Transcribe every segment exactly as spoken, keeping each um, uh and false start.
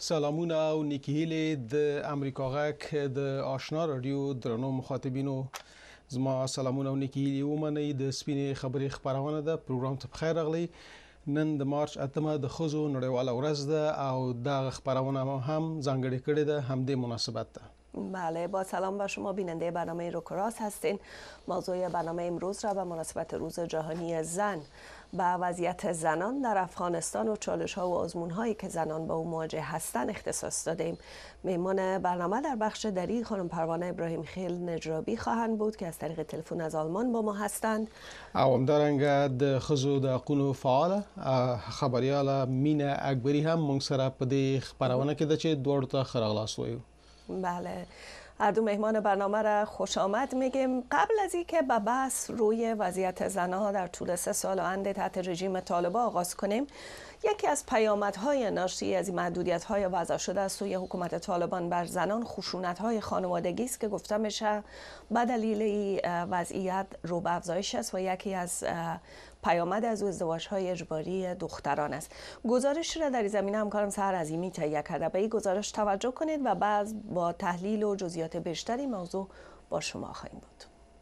سلامونه او نیکی هیلې د امریکا غږ د آشنا رادیو درنو مخاطبینو زما سلامونه او نیکی هیلې ومنئ. د سپینې خبرې خبرونه ده پروګرام ته بخیر راغلی. نن د مارچ اتمه د ښځو نړیواله ورځ ده او دا خبرونه هم ځانګړې کړې ده همدې مناسبت ده. بله، با سلام به شما بیننده برنامه روکراس هستین. موضوع برنامه امروز را به مناسبت روز جهانی زن به وضعیت زنان در افغانستان و چالش ها و آزمون هایی که زنان با او مواجه هستند اختصاص دادیم. میهمان برنامه در بخش دری خانم پروانه ابراهیم خیل نجرابی خواهند بود که از طریق تلفن از آلمان با ما هستند. او همدارنګه د ښځو د حقوقو فعال خبرياله مینه اکبری هم موږ سره په دې خبرونه کې ده چې دوړ ته خراغلاس وایو. بله، هر دو مهمان برنامه را خوش آمد میگیم. قبل از اینکه به بحث روی وضعیت زنها در طول سه سال آینده تحت رژیم طالبان آغاز کنیم، یکی از پیامدهای ناشی از محدودیت‌های وضع شده از سوی حکومت طالبان بر زنان خشونت‌های خانوادگی است که گفته میشه به دلیل این وضعیت رو به افزایش است و یکی از پیامد از ازدواج‌های اجباری دختران است. گزارش را در این زمینه همکارم سحر عظیمی تهیه کرده. به این گزارش توجه کنید و بعد با تحلیل و جزئیات بیشتری موضوع با شما خواهیم بود.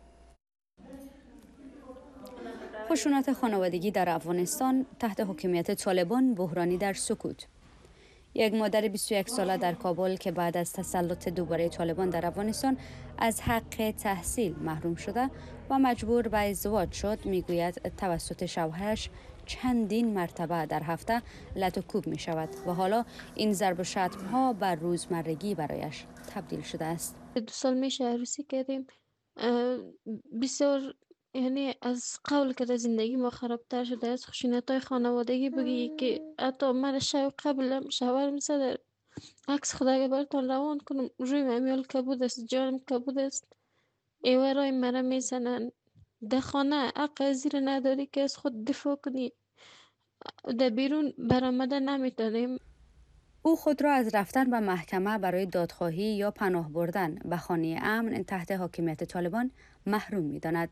خشونت خانوادگی در افغانستان تحت حکومت طالبان بحرانی در سکوت. یک مادر بیست و یک ساله در کابل که بعد از تسلط دوباره طالبان در افغانستان از حق تحصیل محروم شده و مجبور به ازدواج شد میگوید توسط شوهرش چندین مرتبه در هفته لط و کوب می شود و حالا این ضرب و شتم ها بر روزمرگی برایش تبدیل شده است. دو سال میشه عروسی کردیم، بسیار یعنی از قول که زندگی ما خرابتر شده، از خشونت‌های خانوادگی بگی که حتی من شب قبل شوهر می‌زد عکس خدا براتون روان کنم روی امیال کبود است، جانم کبود است، ایورای مرا میزنن در خانه حق زیر نداری که از خود دفاع کنی، در بیرون برآمده نمیتونیم. او خود را از رفتن به محکمه برای دادخواهی یا پناه بردن به خانه امن تحت حاکمیت طالبان محروم می‌داند.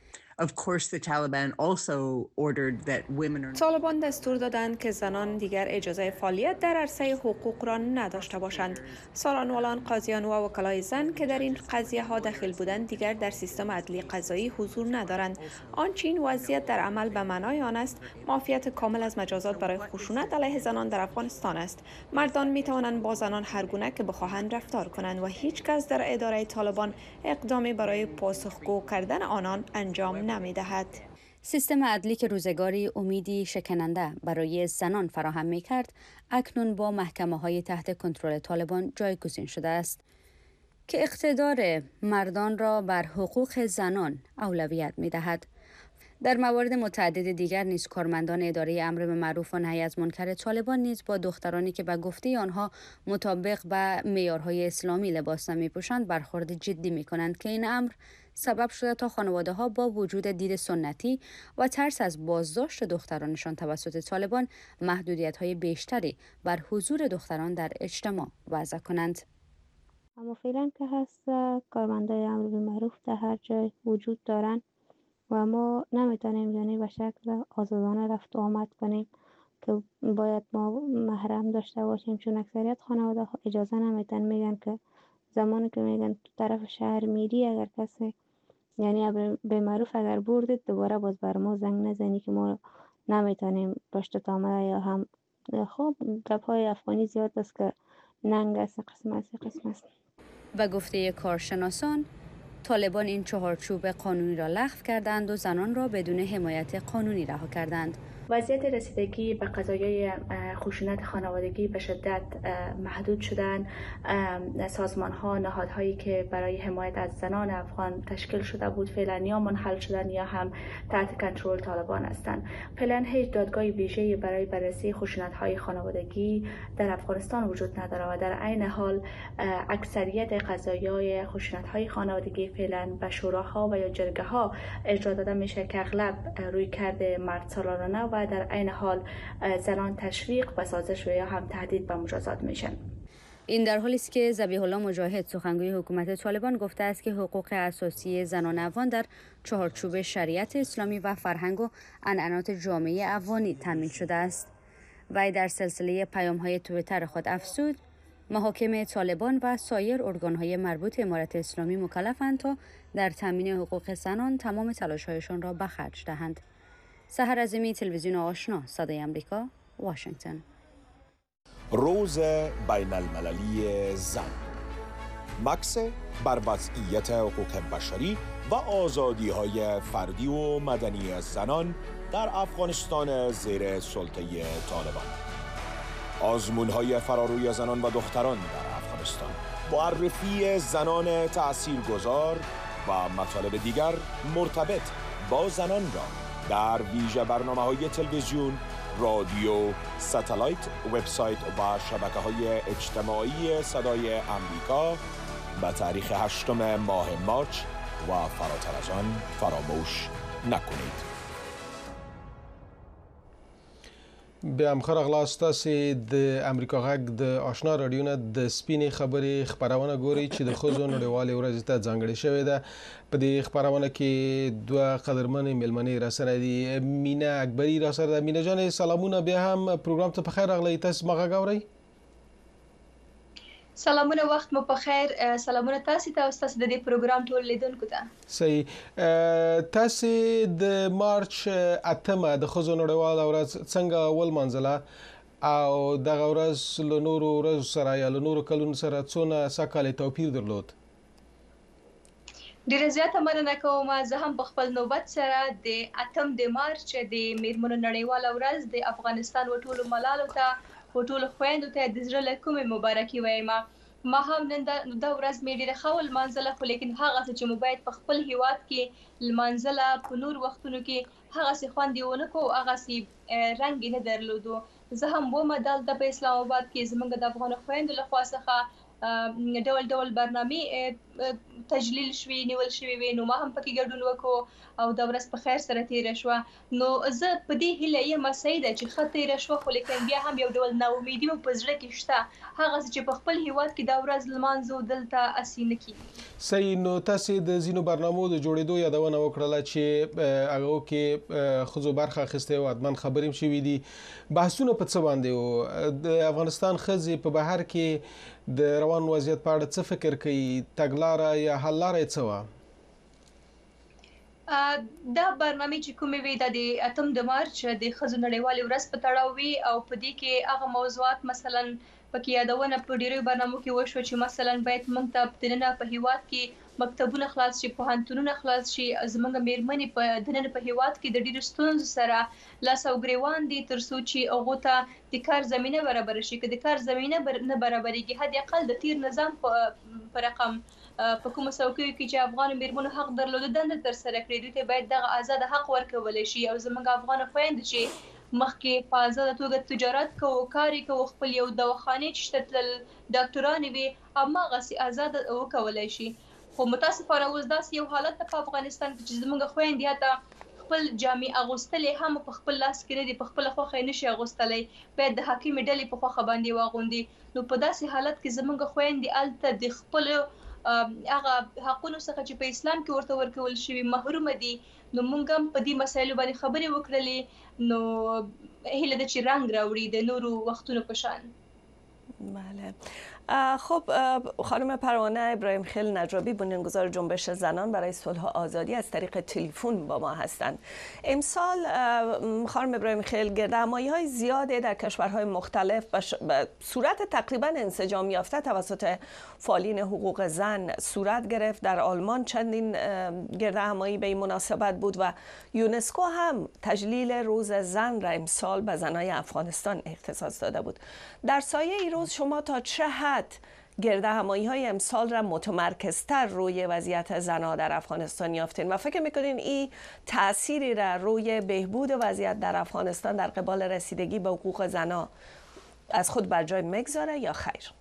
طالبان دستور دادند که زنان دیگر اجازه فعالیت در عرصه حقوق را نداشته باشند. سالانوالان، قاضیان و وکلای زن که در این قضیه ها دخیل بودند دیگر در سیستم عدلی قضایی حضور ندارند. آنچه این وضعیت در عمل به معنای آن است معافیت کامل از مجازات برای خشونت علیه زنان در افغانستان است. مردان می توانند با زنان هر گونه که بخواهند رفتار کنند و هیچ کس در اداره طالبان اقدامی برای پاسخگو کردن آنان انجام نمی‌دهد. سیستم عدلی که روزگاری امیدی شکننده برای زنان فراهم می‌کرد، اکنون با محکمه‌های تحت کنترل طالبان جایگزین شده است که اقتدار مردان را بر حقوق زنان اولویت می‌دهد. در موارد متعدد دیگر نیز کارمندان اداره امر به معروف و نهی از منکر طالبان نیز با دخترانی که به گفته آنها مطابق به معیارهای اسلامی لباس نمی‌پوشند برخورد جدی می‌کنند که این امر سبب شده تا خانواده‌ها با وجود دید سنتی و ترس از بازداشت دخترانشان توسط طالبان محدودیت‌های بیشتری بر حضور دختران در اجتماع وضع کنند. اما فعلا که هست کارمندای امر به معروف در هر جای وجود دارند و ما نمیتونیم یعنی به شکل آزادانه رفت و آمد کنیم که باید ما محرم داشته باشیم، چون اکثریت خانواده ها اجازه نمیتن. میگن که زمانی که میگن تو طرف شهر میری اگر کسی یعنی به معروف اگر بردید دوباره باز بر ما زنگ نزنی که ما نمیتونیم پشت آمده یا هم خب گپ های افغانی زیاد است که ننگ است قسم است قسم است. به گفته کارشناسان طالبان این چهارچوب قانونی را لغو کردند و زنان را بدون حمایت قانونی رها کردند. وضعیت رسیدگی به قضایای خشونت خانوادگی به شدت محدود شدن. سازمان ها، نهادهایی که برای حمایت از زنان افغان تشکیل شده بود فعلا یا منحل شدن یا هم تحت کنترل طالبان هستند. فعلا هیچ دادگاه ویژه‌ای برای بررسی خشونت های خانوادگی در افغانستان وجود نداره و در عین حال اکثریت قضایای خشونت های خانوادگی فعلا به شوراها و یا جرگه ها اجرا داده میشه که اغلب روی کرده مرد سالارانه و در عین حال زنان تشویق و سازش و یا هم تهدید به مجازات میشن. این در حالی است که ذبیح الله مجاهد سخنگوی حکومت طالبان گفته است که حقوق اساسی زنان افغان در چهارچوب شریعت اسلامی و فرهنگ و عنعنات جامعه افغانی تامین شده است. وی در سلسله پیام‌های توییتر خود افزود: محاکم طالبان و سایر ارگان‌های مربوط امارت اسلامی مکلفند تا در تامین حقوق زنان تمام تلاش‌هایشان را به خرج دهند. سحر عظیمی، تلویزیون آشنا، صدای آمریکا، واشنگتن. روز بین المللی زن، مکس بر وضعیت حقوق بشری و آزادی‌های فردی و مدنی زنان در افغانستان زیر سلطه طالبان. آزمون‌های فراروی زنان و دختران در افغانستان، معرفی زنان تاثیرگذار و مطالب دیگر مرتبط با زنان را در ویژه برنامه‌های تلویزیون، رادیو، ستلایت، وبسایت و شبکه‌های اجتماعی صدای آمریکا به تاریخ هشتم ماه مارچ و فراتر از آن فراموش نکنید. به امخر اغلاس تاسې د امریکا غږ د آشنا رادیو نه د سپینې خبرې خپرونه ګوري چې د ښځو نړیوالې ورځې ته ځانګړې شوې ده. په دې خپرونه کې دوه قدرمنې مېلمنې راسره دي. مینه اکبري راسره ده. مینه جانې سلامونه، بیا هم پروګرام ته په خیر راغلی. تاسو ما غږ اورئ؟ سلامونه، وخت مو په خیر. سلامونه تاسو ته او تاسو د دې پروګرام ټول لیدونکو ته. صحیح. تاسو د مارچ اتمه د ښځو نړیواله ورځ څنګه ولمانځله او دغه ورځ له نورو ورځو سره یا له نورو کلونو سره څونه سږکال توپیر درلود؟ ډیره زیاته مننه کوم. زه هم په خپل نوبت سره د اتم د مارچ د میرمنو نړیواله ورځ د افغانستان و ټولو ملالو ته و ټولو خویندو ته د زړه له کومې مبارکي وایم. ما هم نن دا ورځ مې ډیره ښه ولمانځله، خو لیکن هغه چې مو باید په خپل هیواد کې لمانځله په نور وختونو کې هغسې خوند یې ونه کړو، هغسې رنګ یې نه درلودو. زه هم ومه دلته په اسلام آباد کې زموږ د افغان خویندو له خوا څخه ډول ډول برنامې تجلیل شوې نیول شوې وې، نو ما هم پکې ګډون وکړو او دا ورځ په خیر سره تیره شوه. نو زه په دې هیله یم صحیح ده چې ښه تیره شوه، خو لیکن بیا هم یو ډول ناامیدي مو په زړه کې شته، هغسې چې په خپل هیواد کې دا ورځ لمانځو دلته هسې نه کېږي. صحیح. نو تاسې د ځینو برنامو د جوړېدو یادونه وکړله چې هغو کې ښځو برخه اخیستې او حتما خبرې هم شوي دي. بحثونه په څه باندې وو؟ د افغانستان ښځې په بهر کې د روان وضعیت په اړه څه فکر کوي؟ تګلاره یا حل لاره یې څه وه؟ دا برنامې چې کومې وي دا د اتم د مارچ د ښځو نړیوالې ورځ په تړاو وي او په دې کې هغه موضوعات مثلا پکې یادونه په ډیرو برنامو کې وشوه چې مثلا باید موږ ته دننه په هیواد کې مکتبونه خلاص شي، پوهنتونونه خلاص شي. زموږ میرمنې په دننه په هیواد کې د ډیرو ستونزو سره لاس او ګریوان دي تر څو چې هغو ته د کار زمینه برابر شي. که د کار زمینه نه برابرېږي، حد اقل د تیر نظام په رقم په کومو څوکیو کې چې افغان میرمنو حق درلوده دنده ترسره کړي، دوی ته باید دغه آزاد حق ورکولی شي. او زموږ افغان خویندې چې مخکې په آزاده توګه تجارت کوو، کار یې کوو، خپل یو دواخانې چې شته تلل، ډاکټرانې وې، هماغسې آزاده وکولی شي. خو متاسفانه اوس داسې یو حالت ده په افغانستان کې چې زموږ خویندې حتی خپل جامې اغوستلې هم په خپل لاس کې نه دي، په خپله خوښه یې نشي اغوستلی، باید د حاکمې ډلې په خوښه باندې واغوندي. نو په داسې حالت کې زموږ خویندې هلته د خپلو هغه حقونو څخه چې په اسلام کې ورته ورکول شوي محرومه دي. نو موږ هم په دې مسایلو باندې خبرې وکړلې. نو هیله ده چې رنګ راوړي د نورو وختونو په شان. بله. خب خانم پروانه ابراهیم خیل نجابی، بنیانگذار جنبش زنان برای صلح و آزادی، از طریق تلفن با ما هستند. امسال خانم ابراهیم خیل گردهمایی‌های زیاده در کشورهای مختلف به صورت تقریبا انسجام یافته توسط فعالین حقوق زن صورت گرفت. در آلمان چندین گردهمایی به این مناسبت بود و یونسکو هم تجلیل روز زن را امسال به زنای افغانستان اختصاص داده بود. در سایه این روز شما تا چه حد گردهمایی‌های امسال را متمرکزتر روی وضعیت زنان در افغانستان یافتین و فکر میکنین این تأثیری را روی بهبود وضعیت در افغانستان در قبال رسیدگی به حقوق زنان از خود بر جای میگذاره یا خیر؟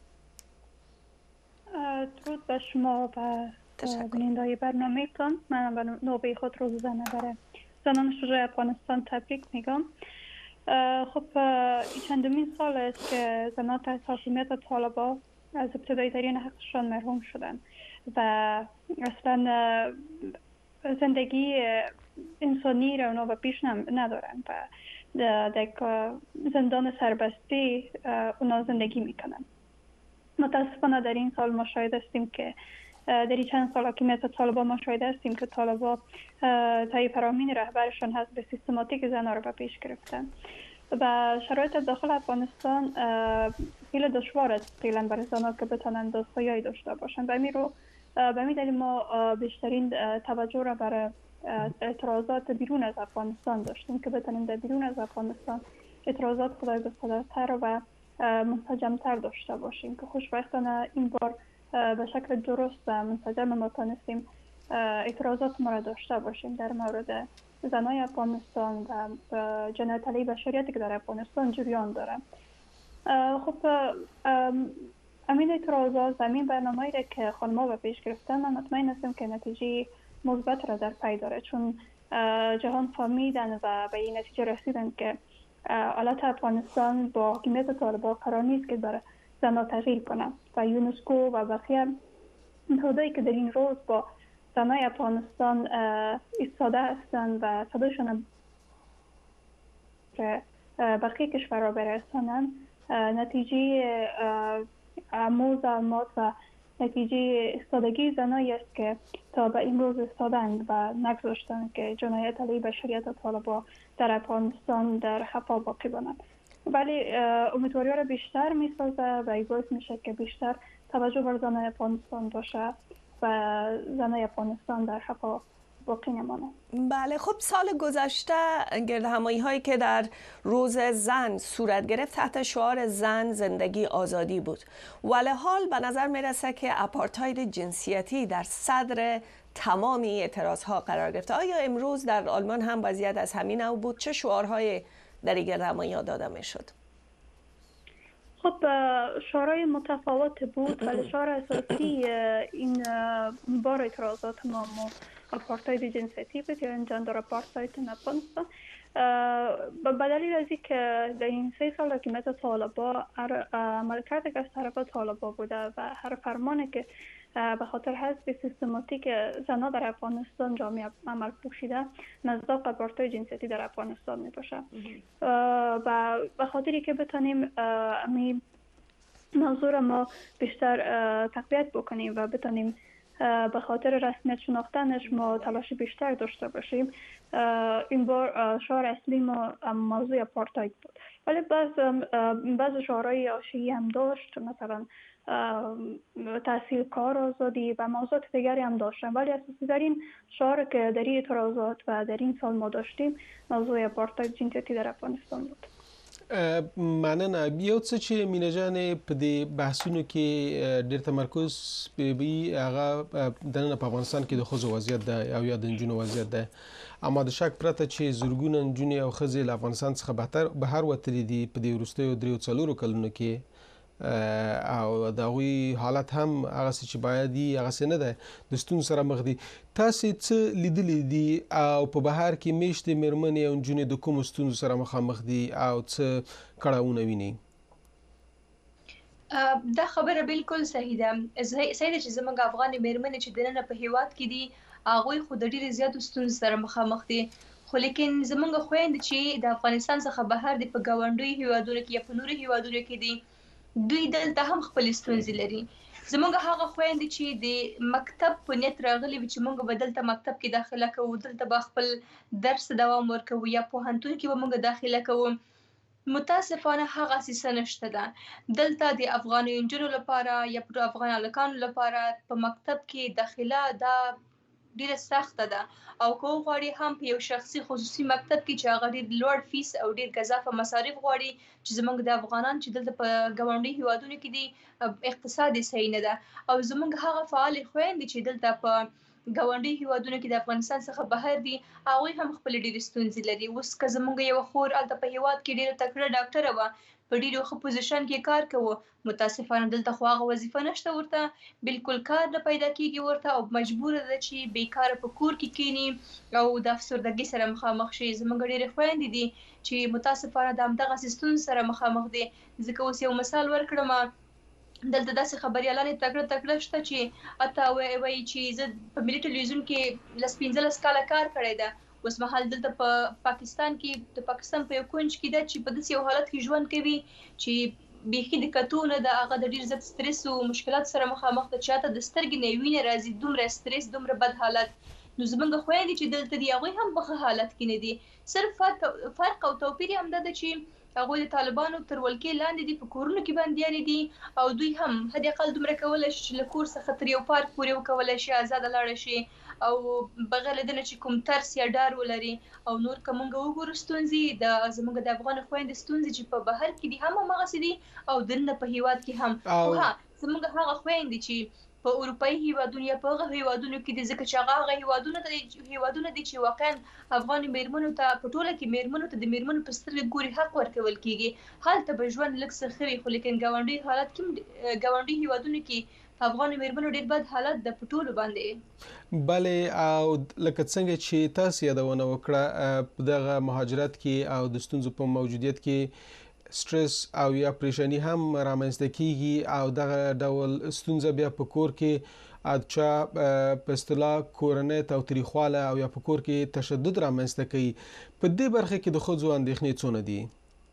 درود به شما و بیننده‌های برنامه‌تان. من به نوبه خود روز زن برای زنان شجاع افغانستان تبریک میگم. خب این چندمین سال است که زنان تحت حاکمیت طالبان از ابتدایی ترین حقشان محروم شدند و اصلا زندگی انسانی رو و پیش ندارند و در زندان سربستی اونا زندگی میکنن. متاسفانه در این سال ما شاهد هستیم که در این چند سال حاکمیت طالبان ما شاهد هستیم که طالبان طیب رامین رهبرشان هست به سیستماتیک زنها رو به پیش گرفتن و شرایط داخل افغانستان خیلی دشوار است فعلا برای زنها که بتونن دستگاهی داشته باشن. به همین رو به همین دلیل ما بیشترین توجه را برای اعتراضات بیرون از افغانستان داشتیم که بتونیم در بیرون از افغانستان اعتراضات خدای بسیارتر و منسجمتر داشته باشیم که خوشبختانه این بار به شکل درست و منسجم ما تانستیم اعتراضات ما را داشته باشیم در مورد زنای افغانستان و جنایت علیه بشریتی که در افغانستان جریان داره. خب امین اعتراضات و امین برنامه‌ای را که خانم‌ها به پیش گرفتن من مطمئن هستم که نتیجه مثبت را در پی داره، چون جهان فهمیدن و به این نتیجه رسیدن که حالت افغانستان با حکومت طالبان قرار نیست که برای زنها تغییر کنه و یونسکو و بقیه نهادهایی که در این روز با زنای افغانستان ایستاده هستند و صدایشان که بقیه کشورها برسانند نتیجه آموز آماد و نتیجه ایستادگی زنایی است که تا به این روز ایستادند و نگذاشتند که جنایت علیه بشریت طالبان در افغانستان در خفا باقی بماند. ولی امیدواری را بیشتر میسازه و باعث میشه که بیشتر توجه بر زنای افغانستان باشه و زنای افغانستان در خفا باقی نمانه. بله، خب سال گذشته گردهمایی هایی که در روز زن صورت گرفت تحت شعار زن زندگی آزادی بود، ولی حال به نظر میرسه که آپارتاید جنسیتی در صدر تمامی اعتراض ها قرار گرفته. آیا امروز در آلمان هم وضعیت از همین نوع بود؟ چه شعارهای در این گردهمایی ها داده میشد؟ خب شعارهای متفاوت بود ولی شعار اساسی این بار اعتراضات ما آپارتاید جنسیتی بود یا جندر آپارتاید در افغانستان. به دلیل از که در این سه سال حکومت طالبان هر عملکردی که از طرف طالبان بوده و هر فرمانی که به خاطر حذف سیستماتیک زنها در افغانستان جامعه عمل پوشیده مصداق آپارتاید جنسیتی در افغانستان می باشه و به خاطری که بتانیم امی موضوع ما بیشتر تقویت بکنیم و بتانیم به خاطر رسمیت شناختنش ما تلاش بیشتر داشته باشیم، این بار شعار اصلی ما موضوع آپارتاید بود. ولی بعض بعض شعارهای حاشیه‌ای هم داشت، مثلا تحصیل کار آزادی و موضوعات دیگری هم داشتن، ولی اساسی در این شعار که در این اعتراضات و در این سال ما داشتیم موضوع آپارتاید جنسیتی در افغانستان بود. مننه. بیا څه چې مینه جانې په دې بحثونو کې ډېر تمرکز به وي هغه دننه په افغانستان کې د ښځو وضعیت ده او یا د نجونو وضعیت ده، اما د شک پرته چې زرګونه نجونې او ښځې له افغانستان څخه بهتر بهر وتلي دي په دې وروستیو دریو څلورو کلونو کې او د هغوی حالت هم هغسې چې باید وي هغسې نه دی، د ستونزو سره مخ دي. تاسې څه لیدلي دي او په بهر کې میشتې مېرمنې او نجونې د کومو ستونزو سره مخامخ دي او څه کړاوونه ویني؟ دا خبره بالکل صحیح ده. صحیح ده چې زموږ افغان مېرمنې چې دننه په هیواد کې دي هغوی خو د ډېرې زیاتو ستونزو سره مخامخ دي، خو لیکن زموږ خویندې چې د افغانستان څخه بهر دي په ګاونډیو هیوادونو کې یا په نورو هیوادونو کې دي دوی دلته هم خپل ستونزې لري. زموږ هغه خویندې چې د مکتب په نیت راغلي وي چې موږ به دلته مکتب کې داخله کوو، دلته به خپل درس دوام ورکوو یا پوهنتون کې به موږ داخله کوو، متاسفانه هغسې څه نشته ده. دلته د افغاني نجونو لپاره یا پر افغان هلکانو لپاره په مکتب کې داخله دا ډیره سخته ده او که وغواړي هم په یو شخصي خصوصي مکتب کې چې هغه ډېر لوړ فیس او ډېر ګزافه مصارف غواړي چې زموږ د افغانان چې دلته په ګاونډي هیوادونو کې دي اقتصاد یې صحیح نه ده او زموږ هغه فعالې خویندې چې دلته په ګاونډي هیوادونو کې د افغانستان څخه بهر دي هغوی هم خپلې ډېرې ستونزې لري. اوس که زموږ یوه خور هلته په هیواد کې ډېره تکړه ډاکټره وه، په ډېرو ښه پوزیشن کې کار کوو، متاسفانه دلته خو هغه وظیفه نشته ورته، بالکل کار نه پیدا کیږي ورته او مجبوره ده چې بیکاره په کور کې کینی او د افسردګۍ سره مخامخ شي. زموږ ډېرې خویندې دي چې متاسفانه د همدغسې ستونزو سره مخامخ دي. ځکه اوس یو مثال ورکړم، دلته داسې خبریالانې تکړه تکړه شته چې حتی وایي چې زه په ملي ټلویزیون کې لس پنځلس کاله کار کړی ده، اوس مهال دلته په پاکستان کې د پاکستان په یو کونج کې ده چې په داسې یو حالت کې ژوند کوي چې بیخي د کتونه د هغه د ډیر زیات سټرس او مشکلات سره مخامخ ده، چې حتی د سترګې نه وینې راځي، دومره سټرس، دومره بد حالت. نو زمونږ خویندې چې دلته دي هغوی هم په ښه حالت کې نه دي. صرف فرق او توپیر یې همدا ده چې هغوی د طالبانو تر ولکې لاندې دي، په کورونو کې بندیانې دي، او دوی هم حد اقل دومره کولی شي چې له کور څخه تر یو پارک پورې وکولی شي، آزاده لاړه شي، او بغیر له دې نه چې کوم ترس یا ډار ولري. او نور که موږ وګورو ستونزې د زموږ د افغان خویندې ستونزې چې په بهر کې دي هم هماغسې دي، او دننه په هیواد کې هم. خو ها زموږ هغه خویندې چې په اروپایي هیوادونو یا په هغه هیوادونو کې دي، ځکه چې هغه هغه هیوادونه دي هیوادونه دي چې واقعا افغان میرمنو ته په ټوله کې میرمنو ته د میرمنو په سترګې ګوري حق ورکول کیږي. هلته به ژوند لږ څه ښه وي، خو لیکن ګاونډي حالت کې ګاونډي هیوادونو کې افغان میرمنو ډېر بد حالت د په ټولو باندې. بلې او لکه څنګه چې تاسو یادونه وکړه په دغه مهاجرت کې او د ستونزو په موجودیت کې سټرس او یا پریشانی هم رامنځته کیږي، او دغه ډول ستونزه بیا په کور کې اچا په اصطلاح کورنۍ تاوتریخواله او یا په کور کې تشدد رامنځته کوي. په دې برخه کې د ښځو اندېښنې څونه دي؟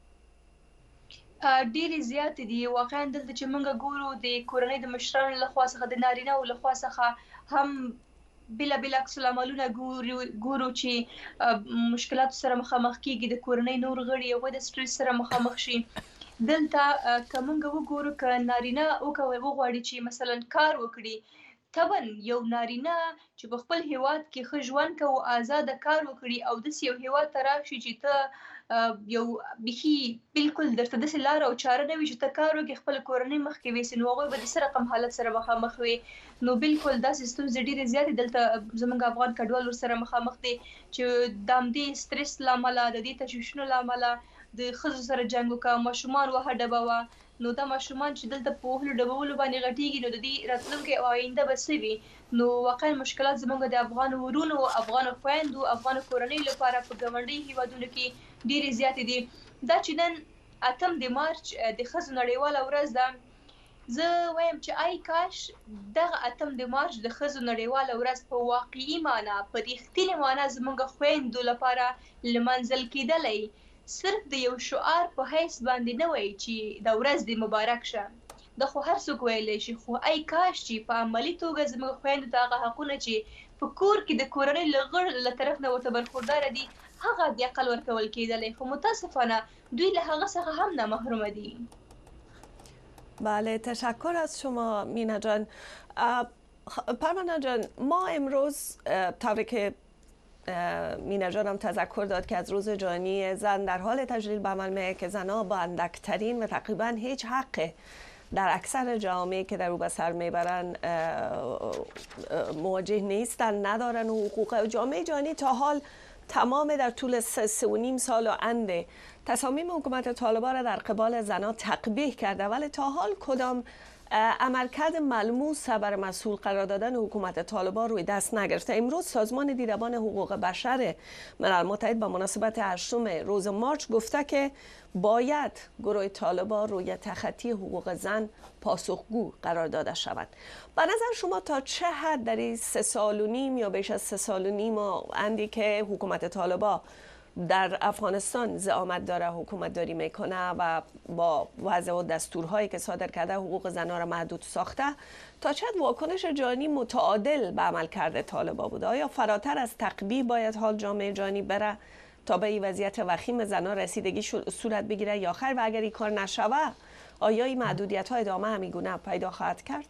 ډېرې زیاتې دي. واقعا دلته چې موږ ګورو د کورنۍ د مشرانو لخوا څخه د نارینه‌و لخوا څخه هم بلا بلا عکس العملونه ګورو چې مشکلات سره مخامخ کیږي، د کورنۍ نور غړي هغوی د سټرس سره مخامخ شي. دلته که موږ وګورو که نارینه وغواړي چې مثلا کار وکړي، طبعا یو نارینه چې په خپل هیواد کې ښه ژوند کوي، آزاده کار وکړي، او داسې یو هیواد ته راشي چې ته یو بیخي بالکل درته داسې لاره او چاره نه وي چې ته کار وکړې، خپله کورنۍ مخکې ویسي، نو هغوی به د څه رقم حالت سره مخامخ وي. نو بالکل داسې ستونزې ډېرې زیاتې دلته زموږ افغان کډوال ورسره مخامخ دي، چې د همدې سټرس له امله، د دې تشویشونو له امله د ښځو سره جنګ وکړه، ماشومان وهه ډبوه. نو دا ماشومان چې دلته په وهلو ډبولو باندې غټېږي، نو د دې راتلونکی او آینده به څه وي؟ نو واقعا مشکلات زموږ د افغان ورونو، افغان خویندو، افغان کورنۍ لپاره په ګاونډي هیوادونو کې ډېرې زیاتې دي. دا چې نن اتم د مارچ د ښځو نړیواله ورځ ده، زه وایم چې آی کاش دغه اتم د مارچ د ښځو نړیواله ورځ په واقعي معنا، په رښتینې معنا زموږ خویندو لپاره لمانځل کېدلی، صرف د یو شعار په حیث باندې نه وای چې د ورځ دې مبارک شه. دا خو هر څوک ویلی شي، خو ای کاش چې په عملي توګه زموږ خویندو ته هغه حقونه چې په کور کې د کورنۍ له غړو له طرف نه ورته برخورداره دي، هغه د عقل ورکول کېدلی، خو متاسفانه دوی له هغه څخه هم نه محرومه دي. بله، تشکر از شما مینا جان. پروانه جان، ما امروز طوری که مینا جان هم تذکر داد که از روز جهانی زن در حال تجلیل به عمل میه که زنها با اندکترین و تقریبا هیچ حق در اکثر جامعه که در او به سر میبرن مواجه نیستن، ندارن حقوق. جامعه جهانی تا حال تمام در طول سه, سه و نیم سال و انده تصامیم حکومت طالبان را در قبال زنها تقبیح کرده، ولی تا حال کدام عملکرد ملموس بر مسئول قرار دادن حکومت طالبان روی دست نگرفته. امروز سازمان دیدبان حقوق بشر ملل متحد با مناسبت هشتم روز مارچ گفته که باید گروه طالبان روی تخطی حقوق زن پاسخگو قرار داده شود. به نظر شما تا چه حد در این سه سال و نیم یا بیش از سه سال و نیم و اندی که حکومت طالبان در افغانستان زعامت داره، حکومت داری میکنه و با وضع و دستورهایی که صادر کرده حقوق زنها را محدود ساخته، تا چه حد واکنش جهانی متعادل به عمل کرده طالبان بوده؟ آیا فراتر از تقبیح باید حال جامعه جهانی بره تا به این وضعیت وخیم زنها رسیدگی صورت بگیره یا خیر؟ و اگر این کار نشوه آیا این محدودیت ها ادامه همیگونه پیدا خواهد کرد؟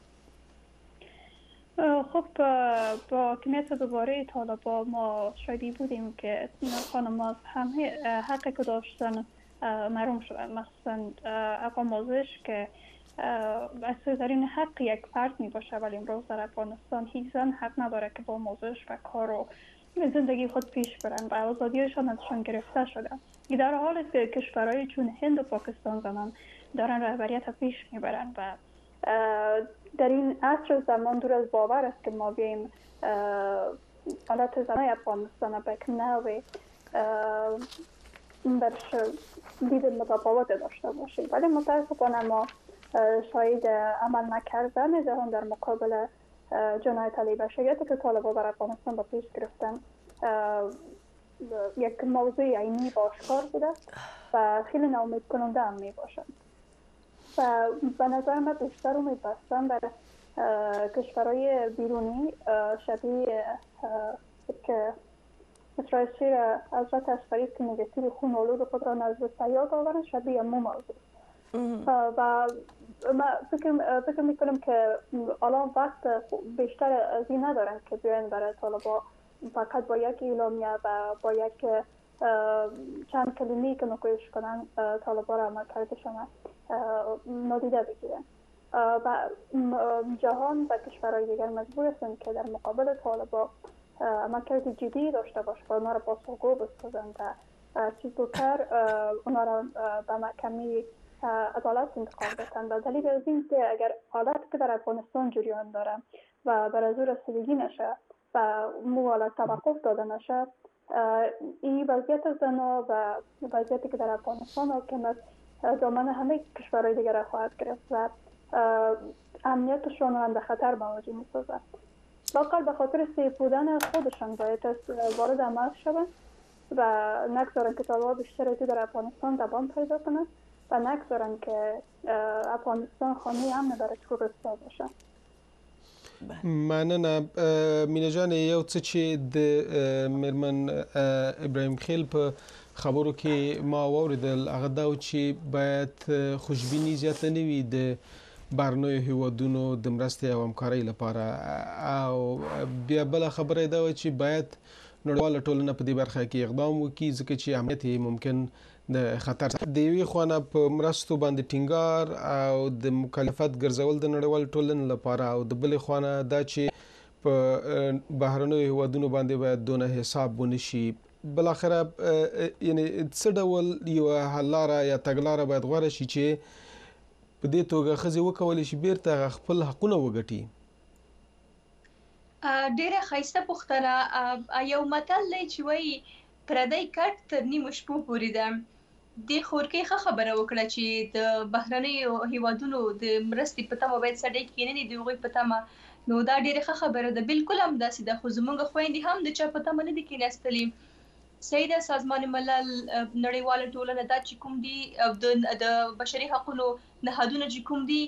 خب با حاکمیت دوباره طالبان ما شاهدی بودیم که خانم‌ها هم حقی که داشتن محروم شدن، مثلا حق آموزش که اساس‌ترین حق یک فرد می باشه، ولی امروز در افغانستان هیچ زن حق نداره که با آموزش و کار و زندگی خود پیش برن و آزادیشان ازشان گرفته شده. در حالی است که کشورهای چون هند و پاکستان زنان دارن رهبریت پیش میبرن و در این عصر زمان دور از باور است که ما بیم حالت زنای افغانستان به یک نحوی برش دید متفاوت داشته باشیم، ولی متاسفانه ما شاید عمل نکردن جهان در مقابل جنایت علیه بشریتی که طالبان بر افغانستان با پیش گرفتن یک موضوع عینی و آشکار بوده و خیلی ناامید کننده هم می باشد و به نظر من بیشتر امید بستن در کشورهای بیرونی شبیه که اسرائیل حضرت اسفری که میگه تیر خون آلود خود را نزد سیاد آورن شبیه مو موضوع و من فکر, فکر میکنم که الان وقت بیشتر از این ندارن که بیاین برای طالبا فقط با یک اعلامیه و با یک چند کلمه‌ای که نقایش کنن طالبا را عمل کردشان نادیده بگیرن و جهان و کشورهای دیگر مجبور هستند که در مقابل طالبا عملکرد جدی داشته باشه و اونا را پاسخگو بسازند و چیز زودتر اونا را به محکمه عدالت انتقال بدن و دلیل از این که اگر حالت که در افغانستان جریان داره و بر از او رسیدگی نشه و موالات توقف داده نشه این وضعیت زنا و وضعیتی که در افغانستان حاکم است دامن همه کشورهای دیگر خواهد گرفت و امنیتشان هم به خطر مواجه می‌سازد. واقعا به خاطر سیف بودن خودشان باید وارد عمل شوند و نگذارن که طالبان بیشتر در افغانستان دبان پیدا کنند و نگذارن که افغانستان خانه امن برای تروریست‌ها باشه. مننه مینه جان یو څه چې د میرمن ابراهیم خیل په خبرو کې ما واوریدل هغه دا چې باید خوشبیني زیاته نه وي د بهرنیو هیوادونو د مرستې او همکارۍ لپاره او بیا بله خبره دا وه چې باید نړیواله ټولنه په دې برخه کې اقدام وکړي ځکه چې امنیت یې ممکن د خطر د یوې خوا په مرستو باندې ټینګار او د مکلفیت ګرځول د نړیوال ټولنې لپاره او د بلې خوا نه دا چې په بهرنیو هیوادونو باندې باید دونه حساب ونه شي بالاخره یعنی څه ډول یوه حل لاره یا تګلاره باید غوره شي چې په دې توګه ښځې وکولی شي بیرته خپل حقونه وګټي. ډیره ښایسته پوښتنه. یو متل دی چې وایي پردی کټ تر نیمو شپو پورې ده. دې خورکۍ ښه خبره وکړه چې د بهرنیو هیوادونو د مرستې په تمه باید سړی کېنني د هغوی په تمه نو دا ډیره ښه خبره ده. بالکل همداسې ده خو زموږ خویندې هم د چا په تمه نه دي کېناستلي. صحیح ده سازمان ملل نړیواله ټولنه دا چې کوم دي د بشري حقونو نهادونه چې کوم دي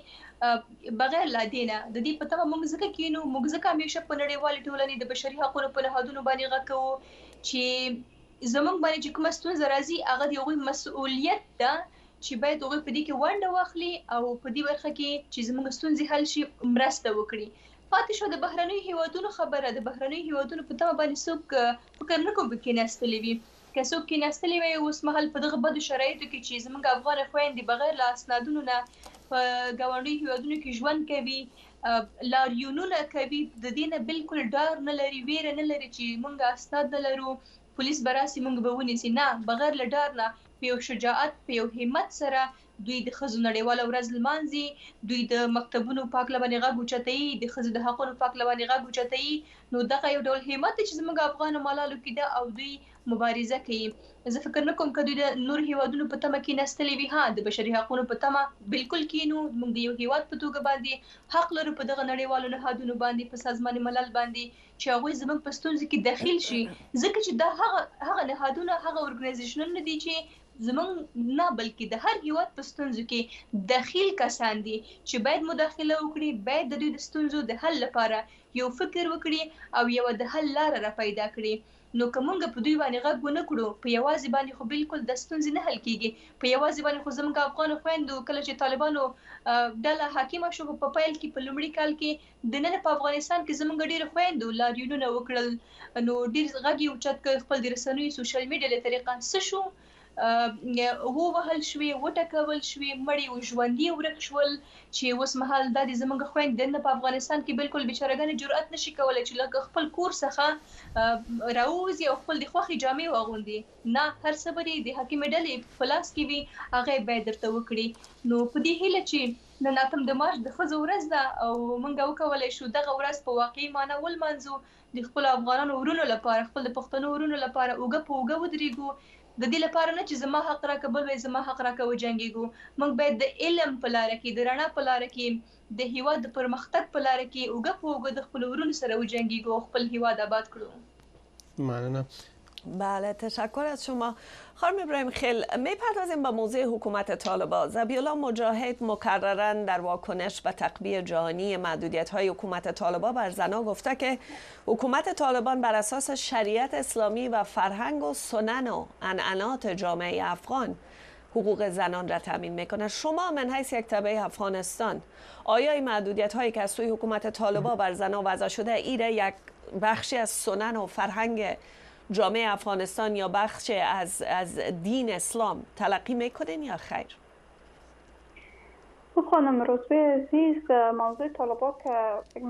بغیر له دې نه د دې په تمه موږ ځکه کېنو موږ ځکه همیشه په نړیوالې ټولنې د بشري حقونو په نهادونو باندې غږ کوو چې زموږ باندې چې کومه ستونزه راځي هغه د هغوی مسؤلیت ده چې باید هغوی په دې کې ونډه واخلي او په دې برخه کې چې زموږ ستونزې حل شي مرسته وکړي. پاتې شو د بهرنیو هیوادونو خبره. د بهرنیو هیوادونو په تمه باندې څوک فکر نه کوم کېناستلی وي. که څوک کېناستلی وي اوس مهال په دغه بدو شرایطو کې چې زموږ افغان خویندې بغیر له اسنادونو نه په ګاونډیو هیوادونو کې ژوند کوي لاریونونه کوي د دې نه بالکل ډار نه لري ویره نه لري چې موږ اسناد نه لرو پولیس به راسي موږ به ونیسي. نه بغیر له ډار نه په یو شجاعت په یو همت سره دوی د ښځو نړیواله ورځ لمانځي دوی د مکتبونو پاک لبانې غږ اوچتوي د ښځو د حقونو پاک لبانې غږ اوچتوي. نو دغه یو ډول همت چې زموږ افغان ملالو کې ده او دوی مبارزه کوي. زه فکر نه کوم که دوی د نور هیوادونو په تمه کېناستلي وي. ها د بشري حقونو په تمه بالکل کېنو موږ د یو هیواد په توګه باندې حق لرو په دغه نړیوالو نهادونو باندې په سازمان ملل باندې چې هغوی زموږ په ستونزو کې داخل شي ځکه چې دا هغه هغه نهادونه هغه ارګنایزیشنونه دي چې زمونږ نه بلکې د هر هیواد په ستونزو کې داخل کسان دي چې باید مداخله وکړي باید د دوی د ستونزو د حل لپاره یو فکر وکړي او یو د حل لاره را پیدا کړي. نو که موږ په دوی باندې غږ ونه کړو په یوازې باندې خو بالکل د ستونزې نه حل کېږي. په یوازې باندې خو زموږ افغان خویندو کله چې طالبانو ډله حاکمه شو په پیل کې په لومړي کال کې دننه په افغانستان کې زموږ ډېرو خویندو لاریونونه وکړل نو ډېر غږ یې اوچت کړ خپل د رسنیو سوشل میډیا له طریقه څه شو ووهل شوې وټکول شوې مړې و ژوندي ورک شول چې اوس مهال دا د زموږ خویندې دننه په افغانستان کې بالکل بیچارهګانې جرأت نشي کولی چې لکه خپل کور څخه راووځي او خپل د خوښې جامې واغوندي. نه هر څه به د حاکمې ډلې په لاس کې وي هغه یې باید درته وکړي. نو په دې هیله چې نن اتم د مارچ د ښځو ورځ ده او موږ وکولی شو دغه ورځ په واقعي معنا ولمانځو د خپلو افغانانو ورونو لپاره خپل د پښتنو ورونو لپاره اوږه په اوږه ودرېږو د دې لپاره نه چې زما حق راکه بل وایي زما حق راکه وجنګېږو. موږ باید د علم په لاره کې د رڼا په لاره کې د هیواد د پرمختګ په لاره کې اوږه په اوږه د خپلو ورونو سره وجنګېږو او خپل هیواد آباد کړو. ممنونم. بله تشکر از شما. خانم ابراهیم خیل، میپردازیم به موضوع حکومت طالبان. ذبیح الله مجاهد مکرراً در واکنش به تقبیه جهانی محدودیت‌های حکومت طالبان بر زنان گفته که حکومت طالبان بر اساس شریعت اسلامی و فرهنگ و سنن و عنعنات جامعه افغان حقوق زنان را تامین میکنه. شما من حیث یک تبع افغانستان، آیا این محدودیت‌هایی که از سوی حکومت طالبان بر زنان وضع شده ایره یک بخشی از سنن و فرهنگ جامعه افغانستان یا بخش از از دین اسلام تلقی میکنین یا خیر؟ خانم رتبه عزیز، موضوع طالبا که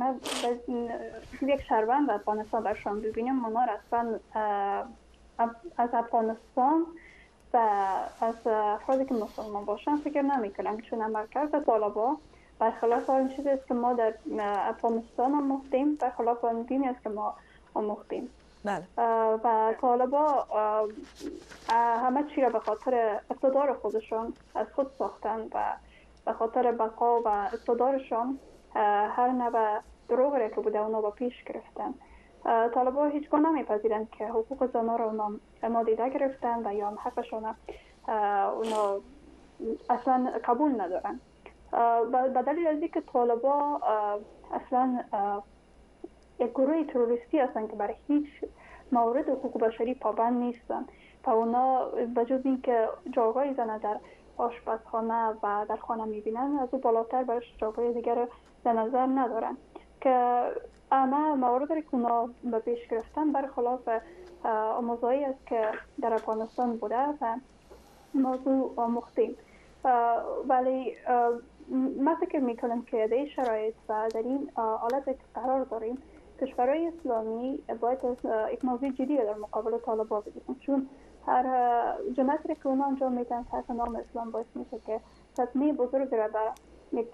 یک شهروند افغانستان درشان ببینیم، منار اصلا از افغانستان و از افرادی که مسلمان باشن فکر نمی کنم، چون عملکرد طالبا برخلاف آن چیزی است که ما در افغانستان آموختیم، برخلاف آن دینی است که ما آموختیم. بله. و طالبا همه چی را به خاطر اقتدار خودشان از خود ساختن و به خاطر بقا و اقتدارشان هر نوع دروغ را که بوده اونا با پیش گرفتن. طالبا هیچگاه نمیپذیرند که حقوق زنان را اونا نادیده گرفتن و یا هم حقشان اونا اصلا قبول ندارن. به دلیل از اینکه طالبا اصلا یک گروه تروریستی هستند که برای هیچ مورد حقوق بشری پابند نیستن و اونا بجز اینکه جایگاه زن در آشپزخانه و در خانه میبینن، از او بالاتر برش جایگاه دیگر در نظر ندارن که اما موردی که اونا به پیش گرفتن برخلاف آموزهایی است که در افغانستان بوده و موضوع آموختیم. ولی ما فکر میکنم که در این شرایط و در این حالت که قرار داریم، کشورهای اسلامی باید یک موضوع جدی در مقابل طالبان بگیرن، چون هر جنایتی که اونا انجام میدن تحت نام اسلام باعث میشه که صدمه بزرگ را به یک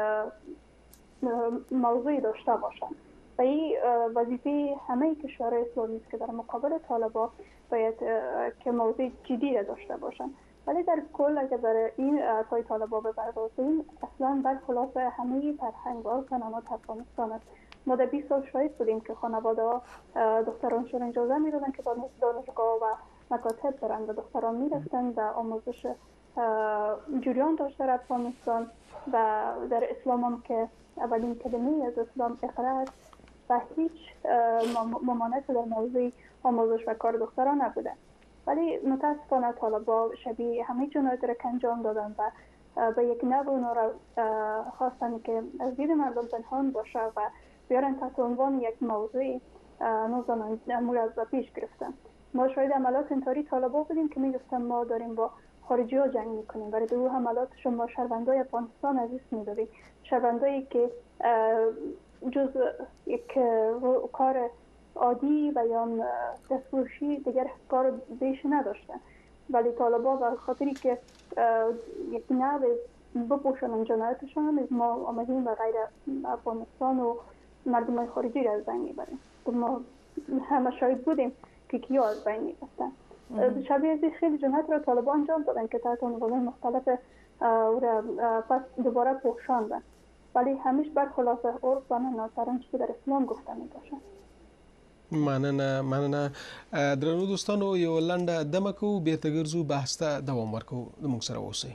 موضوعی داشته باشن و این وظیفه همه کشورهای اسلامی است که در مقابل طالبان باید که موضوع جدی را داشته باشن. ولی در کل اگر برای این پای طالبان بپردازیم، اصلا برخلاف همه فرهنگ و سنت افغانستان است. ما در بیست سال شاهد بودیم که خانواده ها دخترانشون اجازه میدادن که دانشگاه و مکاتب برن و دختران میرفتن و آموزش جریان داشت در افغانستان و در اسلام هم که اولین کلمه از اسلام اقرا است و هیچ ممانعتی در موضوع آموزش و کار دختران نبوده. ولی متاسفانه طالبان شبیه همه جنایت را که انجام دادن و به یک نوع اونا را خواستن که از دید مردم پنهان باشه و بیارن تحت عنوان یک موضوع نوزان امور از پیش گرفتن. ما شاید عملات انتحاری طالبان بودیم که میگفتن ما داریم با خارجی ها جنگ میکنیم، برای دو حملاتشون با شهروندای افغانستان از اسم میدادیم، شهروندایی که جز یک کار عادی و یا دستفروشی دیگر کار بیش نداشتن. ولی طالبان به خاطری که یک نوع بپوشنن جنایتشون، ما آمدیم و غیر افغانستان و مردم خارجی را از بین میبریم. ما همه شاید بودیم که کیا از بین میبستن. شبیه از خیلی جنایت را طالبان انجام دادن که تحت عنوان مختلف او را پس دوباره پوشاندن، ولی همیشه برخلاف عرف و ناسران چیزی در اسلام گفته میباشن. مننه مننه درنو دوستانو، یو لنډه دمه کوو، بیرته ګرځو بحث ته دوام ورکوو. زموږ سره اوسئ.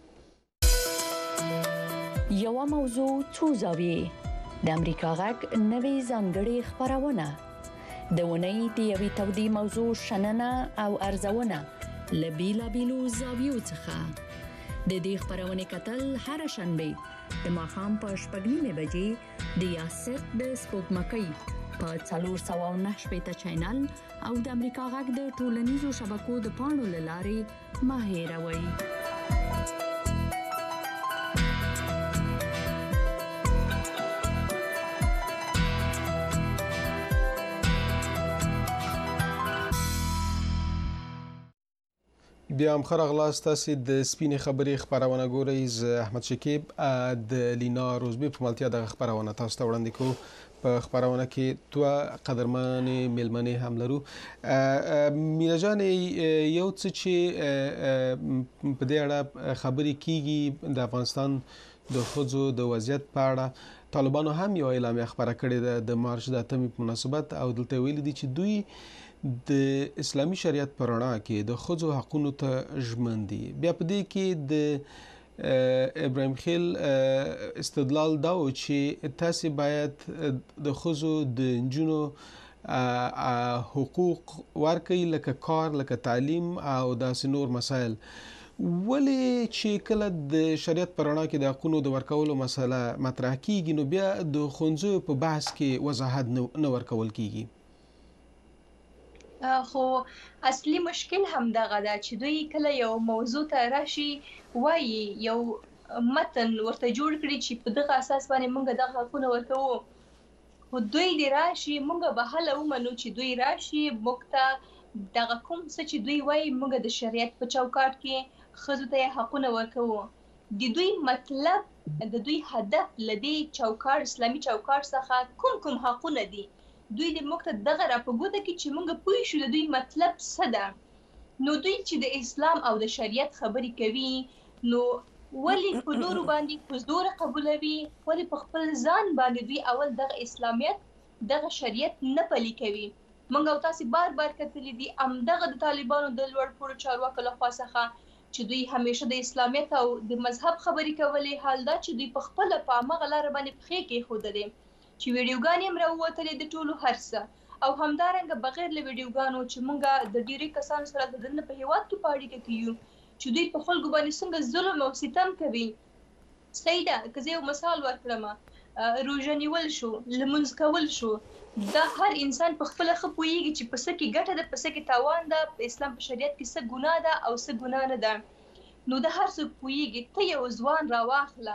یوه موضوع څو زاویې د امریکا غږ نوې ځانګړې خپرونه د اونۍ د یوې تودې موضوع شننه او ارزونه له بېلابېلو زاویو څخه. د دې خپرونې کتل هره شنبې د ماښام په شپږ نیمې بجې د یاست د سپوږمکۍ په څلور سوه او نهه شپېته چینل او د امریکا غږ د ټولنیزو شبکو د پاڼو له لارې مه هېروئ. بیا هم ښه راغلاست. تاسې د سپینې خبرې خپرونه ګورئ. زه احمد شکیب د لینا روزبی په ملتیا دغه خپرونه تاسو ته وړاندې کوو. په خپرونه کې دوه قدرمنې میلمنې هم لرو. مینا جان، یو څه چې په دې اړه خبرې کیږي د افغانستان د ښځو د وضعیت په اړه، طالبانو هم یو اعلامیه خبره کړې ده د مارچ د اتمې په مناسبت او دلته ویلي دي چې دوی د اسلامي شریعت په رڼا کې د ښځو حقونو ته ژمن دي. بیا په دې کې د ابراهیم خیل استدلال دا و چې تاسې باید د ښځو د نجونو حقوق ورکړئ لکه کار، لکه تعلیم او داسې نور مسایل. ولې چې کله د شریعت په رڼا کې د حقونو د ورکولو مسله مطرح کیږي نو بیا د ښوونځیو په بحث کې وضاحت نه ورکول کیږي؟ خو اصلي مشکل هم دغه ده چې دوی کله یو موضوع ته راشي وایي یو متن ورته جوړ کړي چې په دغه اساس باندې موږ دغه حقونه ورکوو، خو دوی دې راشي موږ به هله ومنو چې دوی راشي موږ ته دغه کوم څه چې دوی وایي موږ د شریعت په چوکاټ کې ښځو ته حقونه ورکوو. د دوی مطلب د دوی هدف له دې چوکاټ اسلامي چوکاټ څخه کوم کوم حقونه دي، دوی د موږ ته دغه را په ګوته کې چې موږ پوه شو د دوی مطلب څه ده. نو دوی چې د اسلام او د شریعت خبرې کوي نو ولې په نورو باندې په زور قبولوي، ولې په خپل ځان باندې دوی اول دغه اسلامیت دغه شریعت نه پلي کوي. موږ او تاسې بار بار کتلي دي همدغه د طالبانو د لوړ پوړو چارواکو لخوا څخه چې دوی همیشه د اسلامیت او د مذهب خبرې کولې، حال دا چې دوی په خپله په همغه لاره باندې پښې کېښودلې چې ویډیوګانې هم راووتلې د ټولو هر څه، او همدارنګه بغیر له ویډیوګانو چې موږ د ډېرې کسانو سره د دننه په هېواد کې په اړیکه کې یو چې دوی په خلکو باندې څنګه ظلم او ستم کوي. صحیح ده که زه یو مثال ورکړم، روژه نیول شو، لمونځ کول شو، دا هر انسان په خپله ښه پوهېږي چې په څه کې ګټه ده، په څه کې تاوان ده، په اسلام په شریعت کې څه ګناه ده او څه ګناه نه ده. نو د هر څوک پوهېږي. ته یو ځوان راواخله،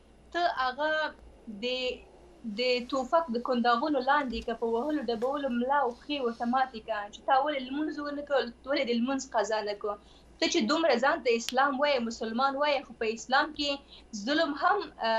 ته هغه د د توفک د کنداغونو لاندې که په وهلو ډبولو ملا او پښې ورته ماتې کړه چې تا ولې لمونځ ونه کړ، ولې د لمونځ قضا نه کړو. ته چې دومره ځان ته اسلام وایې، مسلمان وایې، خو په اسلام کې ظلم هم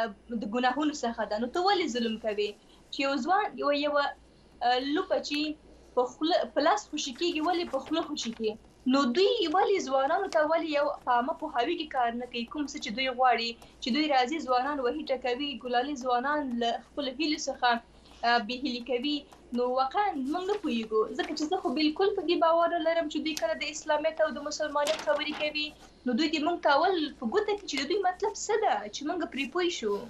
د ګناهونو څخه ده، نو ته ولې ظلم کوې؟ چې یو ځوان یو یوه لوپه چې په خوله په لاس خوشي کېږي ولې په خوله خوشي کړي؟ نو دوی ولې ځوانانو ته ولې یو په عامه پوهاوي کې کار نه کوي؟ کوم څه چې دوی غواړي چې دوی راځي ځوانان وهي ټکوي، ګلالي ځوانان له خپلو هیلو څخه بېهیلي کوي. نو واقعا موږ نه پوهېږو، ځکه چې زه خو بالکل په دې باور نه لرم چې دوی کله د اسلامیت او د مسلمانیت خبرې کوي نو دوی دې موږ ته اول په ګوته کړي چې د دوی مطلب څه ده چې موږ پرې پوه شو.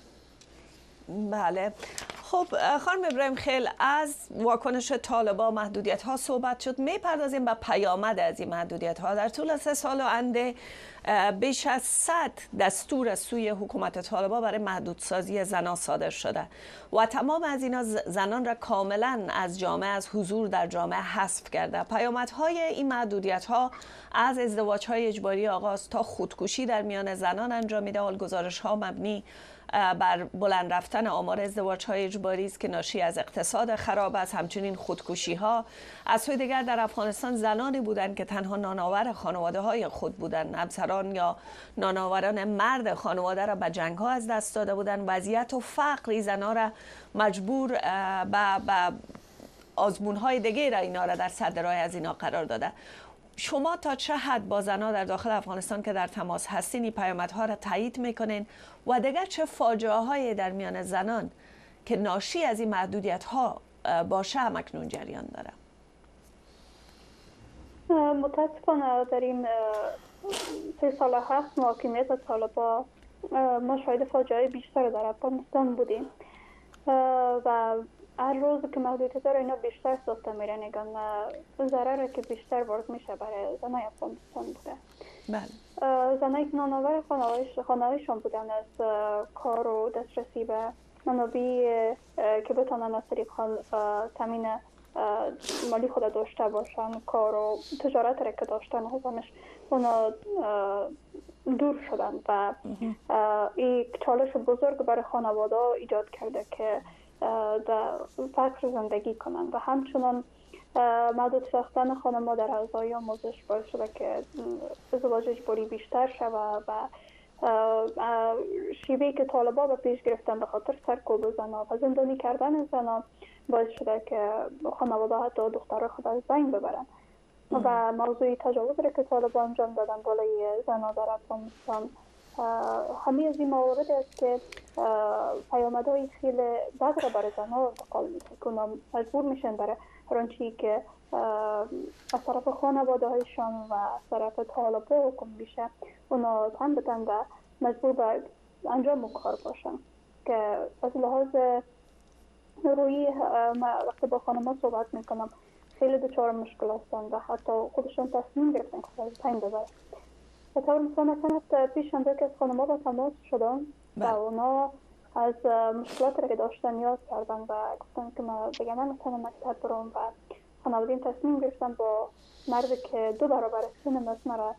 بله. خب خانم ابراهیم خیل، از واکنش طالبان محدودیت ها صحبت شد، میپردازیم به پیامد از این محدودیت ها. در طول سه سال آینده بیش از صد دستور از سوی حکومت طالبان برای محدودسازی زنان صادر شده و تمام از اینا زنان را کاملا از جامعه، از حضور در جامعه حذف کرده. پیامدهای این محدودیت ها از ازدواج های اجباری آغاز تا خودکشی در میان زنان انجام میده. حال گزارش ها مبنی بر بلند رفتن آمار ازدواج های اجباری است که ناشی از اقتصاد خراب است. همچنین خودکشی ها از سوی دیگر در افغانستان زنانی بودند که تنها نانآور خانواده های خود بودند. همسران یا نانآوران مرد خانواده را به جنگ ها از دست داده بودند. وضعیت و فقر زنان را مجبور به آزمون های دیگه را اینا را در صدر راه از اینا قرار داده. شما تا چه حد با زنان در داخل افغانستان که در تماس هستین این پیامدها را تایید میکنین و دیگر چه فاجعه های در میان زنان که ناشی از این محدودیت ها باشه هم اکنون جریان داره؟ متاسفانه در این سه سال هست محاکمیت طالبان ما شاهد فاجعه بیشتر در افغانستان بودیم و هر روز که محدودیت را اینا بیشتر ساخته میرن، نگم ضرر که بیشتر وارد میشه برای زنای افغانستان بوده. بله. زنایی که نانآور خانواده‌شان بودن از کار و دسترسی به منابع که بتونن از طریق تامین مالی خود داشته باشن، کار و تجارت را که داشتن ازش اونا دور شدن و این چالش بزرگ برای خانواده ایجاد کرده که در فقر زندگی کنند و همچنان محدود ساختن خانم‌ها در حوزه آموزش باعث شده که ازدواج اجباری بیشتر شود و شیوهی که طالبان به پیش گرفتن به خاطر سرکوب زنان و زندانی کردن زنان باعث شده که خانواده حتی دخترای خود از بین ببرن و موضوع تجاوز را که طالبان انجام دادن بالای زنان در افغانستان همه از این موارد است که پیامدهای خیلی بد را برای زنها انتقال میده که اونا مجبور میشن برای هر آنچه که از طرف خانواده هایشان و از طرف طالبا حکم میشه اونا تن به تن و مجبور به انجام کار باشن که از لحاظ روی وقتی با خانما صحبت میکنم خیلی دچار مشکل هستن و حتی خودشون تصمیم گرفتن که تایم ببرن. به طور مثال مثلا پیش هم که از خانما با تماس شدن و اونا از مشکلات را که داشتن یاد کردن و گفتن که ما دیگه نمیتونم مکتب برم و خانوادین تصمیم گرفتن با مردی که دو برابر سن است مرا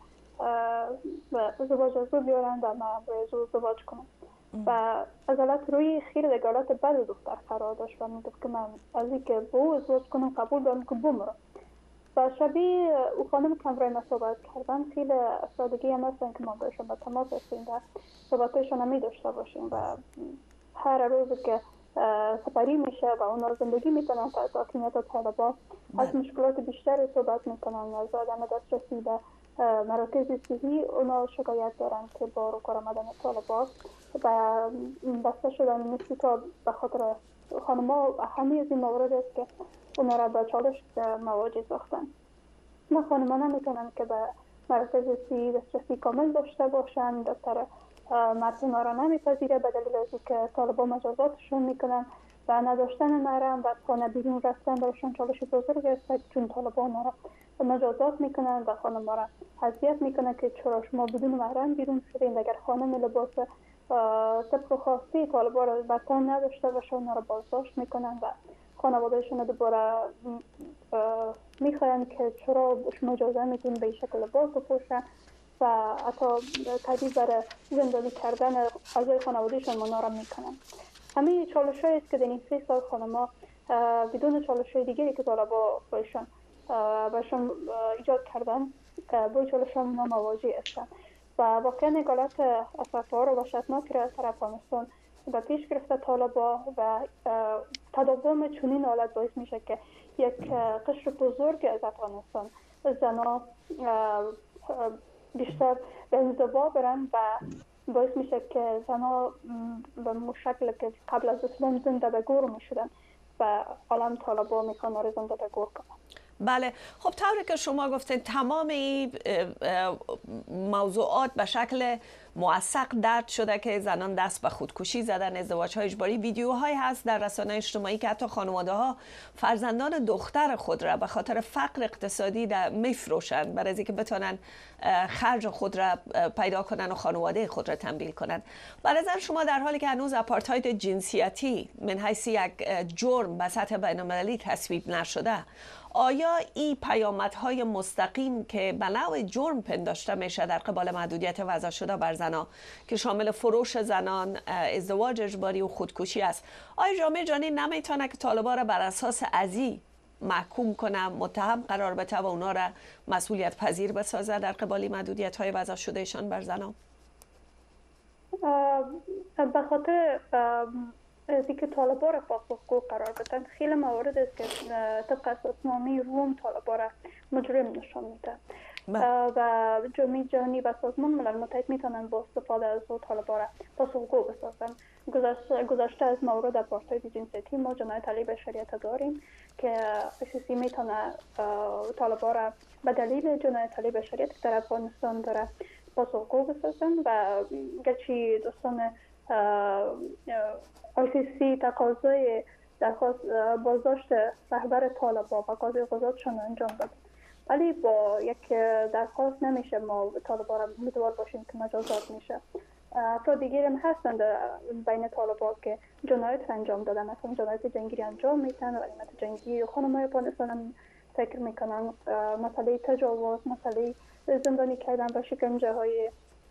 ازدواج از او بیارن و من باید از او ازدواج کنم و از حالت روی خیلی دگالات بد دختر قرار داشت و میگفت که من از این که با او ازدواج کنم قبول دارم که بمرم و شبیه او خانم که همراه ما صحبت کردن خیلی افرادگی هم هستن که ما باشون با تماس هستیم و صحبتایشان هم می داشته باشیم و هر روز که سپری میشه و اونا زندگی میکنن تا حاکمیت طالبا از مشکلات بیشتری صحبت میکنن از عدم دسترسی به مراکز صحی اونا شکایت دارن که با رو کار آمدن طالبا و بسته شدن مثل تا به خاطر خانما همه از این موارد است که اونا را به چالش مواجه ساختن. نه خانما نمیتونن که به مراکز صحی دسترسی کامل داشته باشن، دکتر مرد اونا را نمیپذیره به دلیل از که طالبا مجازاتشون میکنن و نداشتن نرم و خانه بیرون رفتن برایشان چالش بزرگ است چون طالبا اونا را مجازات میکنن و خانما را اذیت میکنن که چرا شما بدون محرم بیرون شدین، اگر خانم لباس طبق خواسته طالبا را به تن نداشته باشه اونا را بازداشت میکنن و خانوادهشون دوباره میخواین که چرا شما اجازه میدین به این شکل لباس بپوشن و حتی تهدید برای زندانی کردن اعضای خانوادهشون اونا را میکنن. همه چالش‌هایی است که در این سه سال خانما بدون چالش‌های دیگری که طالبا خودشون برشون ایجاد کردن با چالش‌ها اونا مواجه هستن و واقعا یک حالت اسفبار و وحشتناک را در افغانستان به پیش گرفته طالبا و تداوم چنین حالت باعث میشه که یک قشر بزرگ از افغانستان زنها بیشتر به انزوا برن و باعث میشه که زنها به مشکل که قبل از اسلام زنده به گور میشدن و عالم طالبا میخوان آره زنده به گور کنن. بله، خب طوری که شما گفتین تمام این موضوعات به شکل موثق درد شده که زنان دست به خودکشی زدن، ازدواج های اجباری، ویدیوهایی هست در رسانه‌های اجتماعی که حتی خانواده ها فرزندان دختر خود را به خاطر فقر اقتصادی در میفروشند برای اینکه بتونن خرج خود را پیدا کنن و خانواده خود را تنبیل کنند. برای نظر شما در حالی که هنوز آپارتاید جنسیتی من حیث یک جرم به سطح بین‌المللی تصویب نشده، آیا این پیامدهای مستقیم که به نوع جرم پنداشته میشه در قبال محدودیت وضع شده بر زنان که شامل فروش زنان، ازدواج اجباری و خودکشی است، آیا جامعه جهانی نمیتونه که طالبان را بر اساس ازی محکوم کنه، متهم قرار بده و اونا را مسئولیت پذیر بسازه در قبال محدودیت های وضع شدهشان بر زنان؟ به خاطر از اینکه طالبا را پاسخگو قرار بدن خیلی موارد است که طبق اساسنامه روم طالبا را مجرم نشان میده و جامعه جهانی و سازمان ملل متحد میتونن با استفاده از طالبا را پاسخگو بسازن. گذشته گذشته از مورد آپارتاید جنسیتی ما جنایت علیه بشریت داریم که خصوصی میتونه طالبا را به دلیل جنایت علیه بشریت که در افغانستان داره پاسخگو بسازن و گرچه دوستان آی سی سی تقاضای درخواست بازداشت رهبر طالبا و قاضی قضاتشان انجام داد، ولی با یک درخواست نمیشه ما طالبا را امیدوار باشیم که مجازات میشه. افراد دیگری هم هستند بین طالبا که جنایت انجام دادن، مثلا جنایت جنگی انجام میتن و علامت جنگی خانم‌های افغانستان هم فکر میکنن مسئله تجاوز، مسئله زندانی کردن و شکنجه های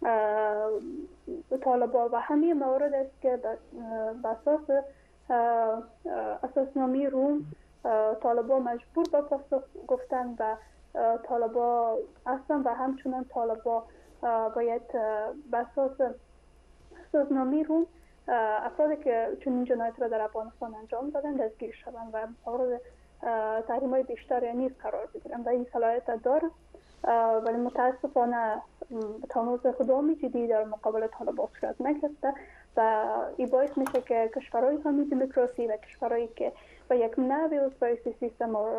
طالبا و همه موارد است که به اساس اساسنامه روم طالبا مجبور به پاسخ گفتن و طالبا اصلا و همچنان طالبا باید به اساس اساسنامه روم افرادی که چنین جنایت را در افغانستان انجام دادن دستگیر شدن و مورد تحریم های بیشتر نیز قرار بگیرن و این صلاحیت دارن ولی متاسفانه تا کدامی جدی در مقابل طالبان صورت نگرفته و این باعث میشه که کشورهای حامی دموکراسی و کشورهایی که به یک نوع اسپایسی سیستم و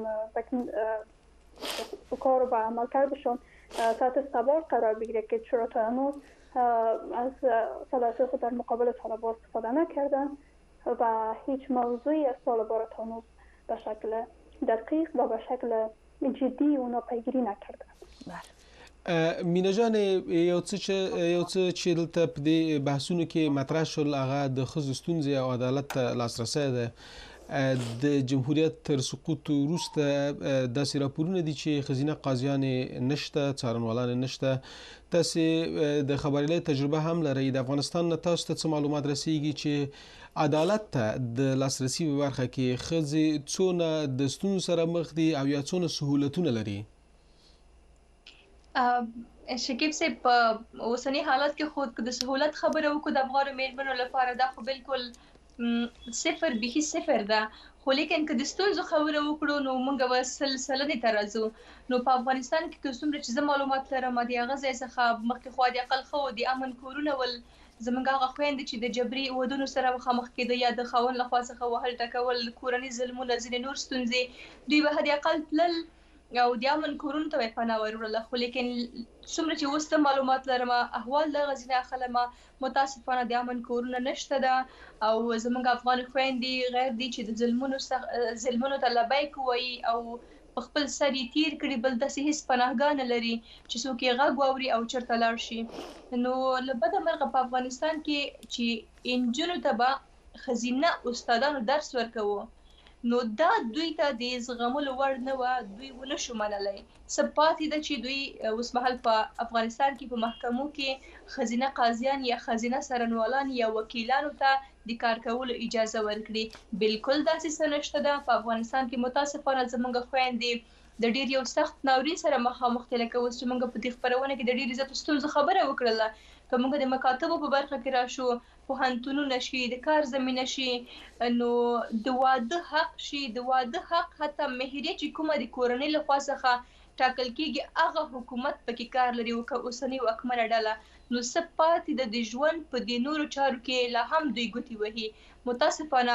کار و عمل کردشون تحت سوال قرار بگیره که چرا تا هنوز از صلاحیت خود در مقابل طالبان استفاده نکردن و هیچ موضوعی از طالبان تا هنوز به شکل دقیق و به شکل جدی اونا پیگیری نکردن. مینا جان یو څه یو څه چې دلته په دې بحثونو کې مطرح شول هغه د ښځو ستونزې او عدالت ته لاسرسی ده. د جمهوریت تر سقوط وروسته داسې راپورونه دي چې ښځینه قاضیان نشته، څارنوالان نشته. تاسې د خبریالۍ تجربه هم لرئ. د افغانستان نه تاسو ته څه معلومات رسیږي چې عدالت ته د لاسرسي په برخه کې ښځې څونه د ستونزو سره مخ دي او یا څونه سهولتونه لري؟ شکیب صاحب په اوسني حالت کې خود د سهولت خبره وکړو د افغان میرمنو لپاره دا خو بالکل صفر بيخي صفر ده، خو لیکن که د ستونزو خبره وکړو نو موږ به سلسلې ته راځو. نو په افغانستان کې که څومره چې زه معلومات لرم د هغه ځای څخه مخکې خوا د اقل ښه د امن کورونه ول زموږ هغه خویندې چې د جبري ودونو سره مخامخ کېده یا د خاوند لخوا څخه وهل ټکول، کورني ظلمونه، ځینې نور ستونزې، دوی به حد اقل تلل او د امن کورونو ته یې پناه وروړله. خو لیکن څومره چې اوس ته معلومات لرم احوال دغه ځینې اخلمه متاسفانه د امن کورونه نشته ده او زموږ افغان خویندې غیر دي چې د ظلمونو ظلمونو ته لبیک ووایي او په خپل سر یې تیر کړي، بل داسې هېڅ پناهګاه نه لري چې څوک یې غږ واوري او چېرته لاړ شي. نو له بده مرغه په افغانستان کې چې نجونو ته به ښځینه استادانو درس ورکوو نو دا دوی ته د زغملو وړ نه وه، دوی ونه شو منلی. څه پاتې ده چې دوی اوس مهال په افغانستان کې په محکمو کې ښځینه قاضیان یا ښځینه څارنوالان یا وکیلانو ته د کار کولو اجازه ورکړي. بالکل داسې څه نشته ده. په افغانستان کې متاسفانه زموږ خویندې د ډېر یو سخت ناورین سره مخامخ دي. لکه اوس چې موږ په دې خپرونه کې د ډېرې زیاتو ستونزو خبره وکړله. که موږ د مکاتبو په برخه کې راشو، پوهنتونونه شي، د کار زمینه شي، نو د واده حق شي، د واده حق حتی مهریه چې کومه د کورنۍ لخوا څخه ټاکل کېږي هغه حکومت پکې کار لري او که اوسنۍ واکمنه ډله. نو څه پاتې ده د ژوند په دې نورو چارو کې لا هم دوی ګوتې وهي. متاسفانه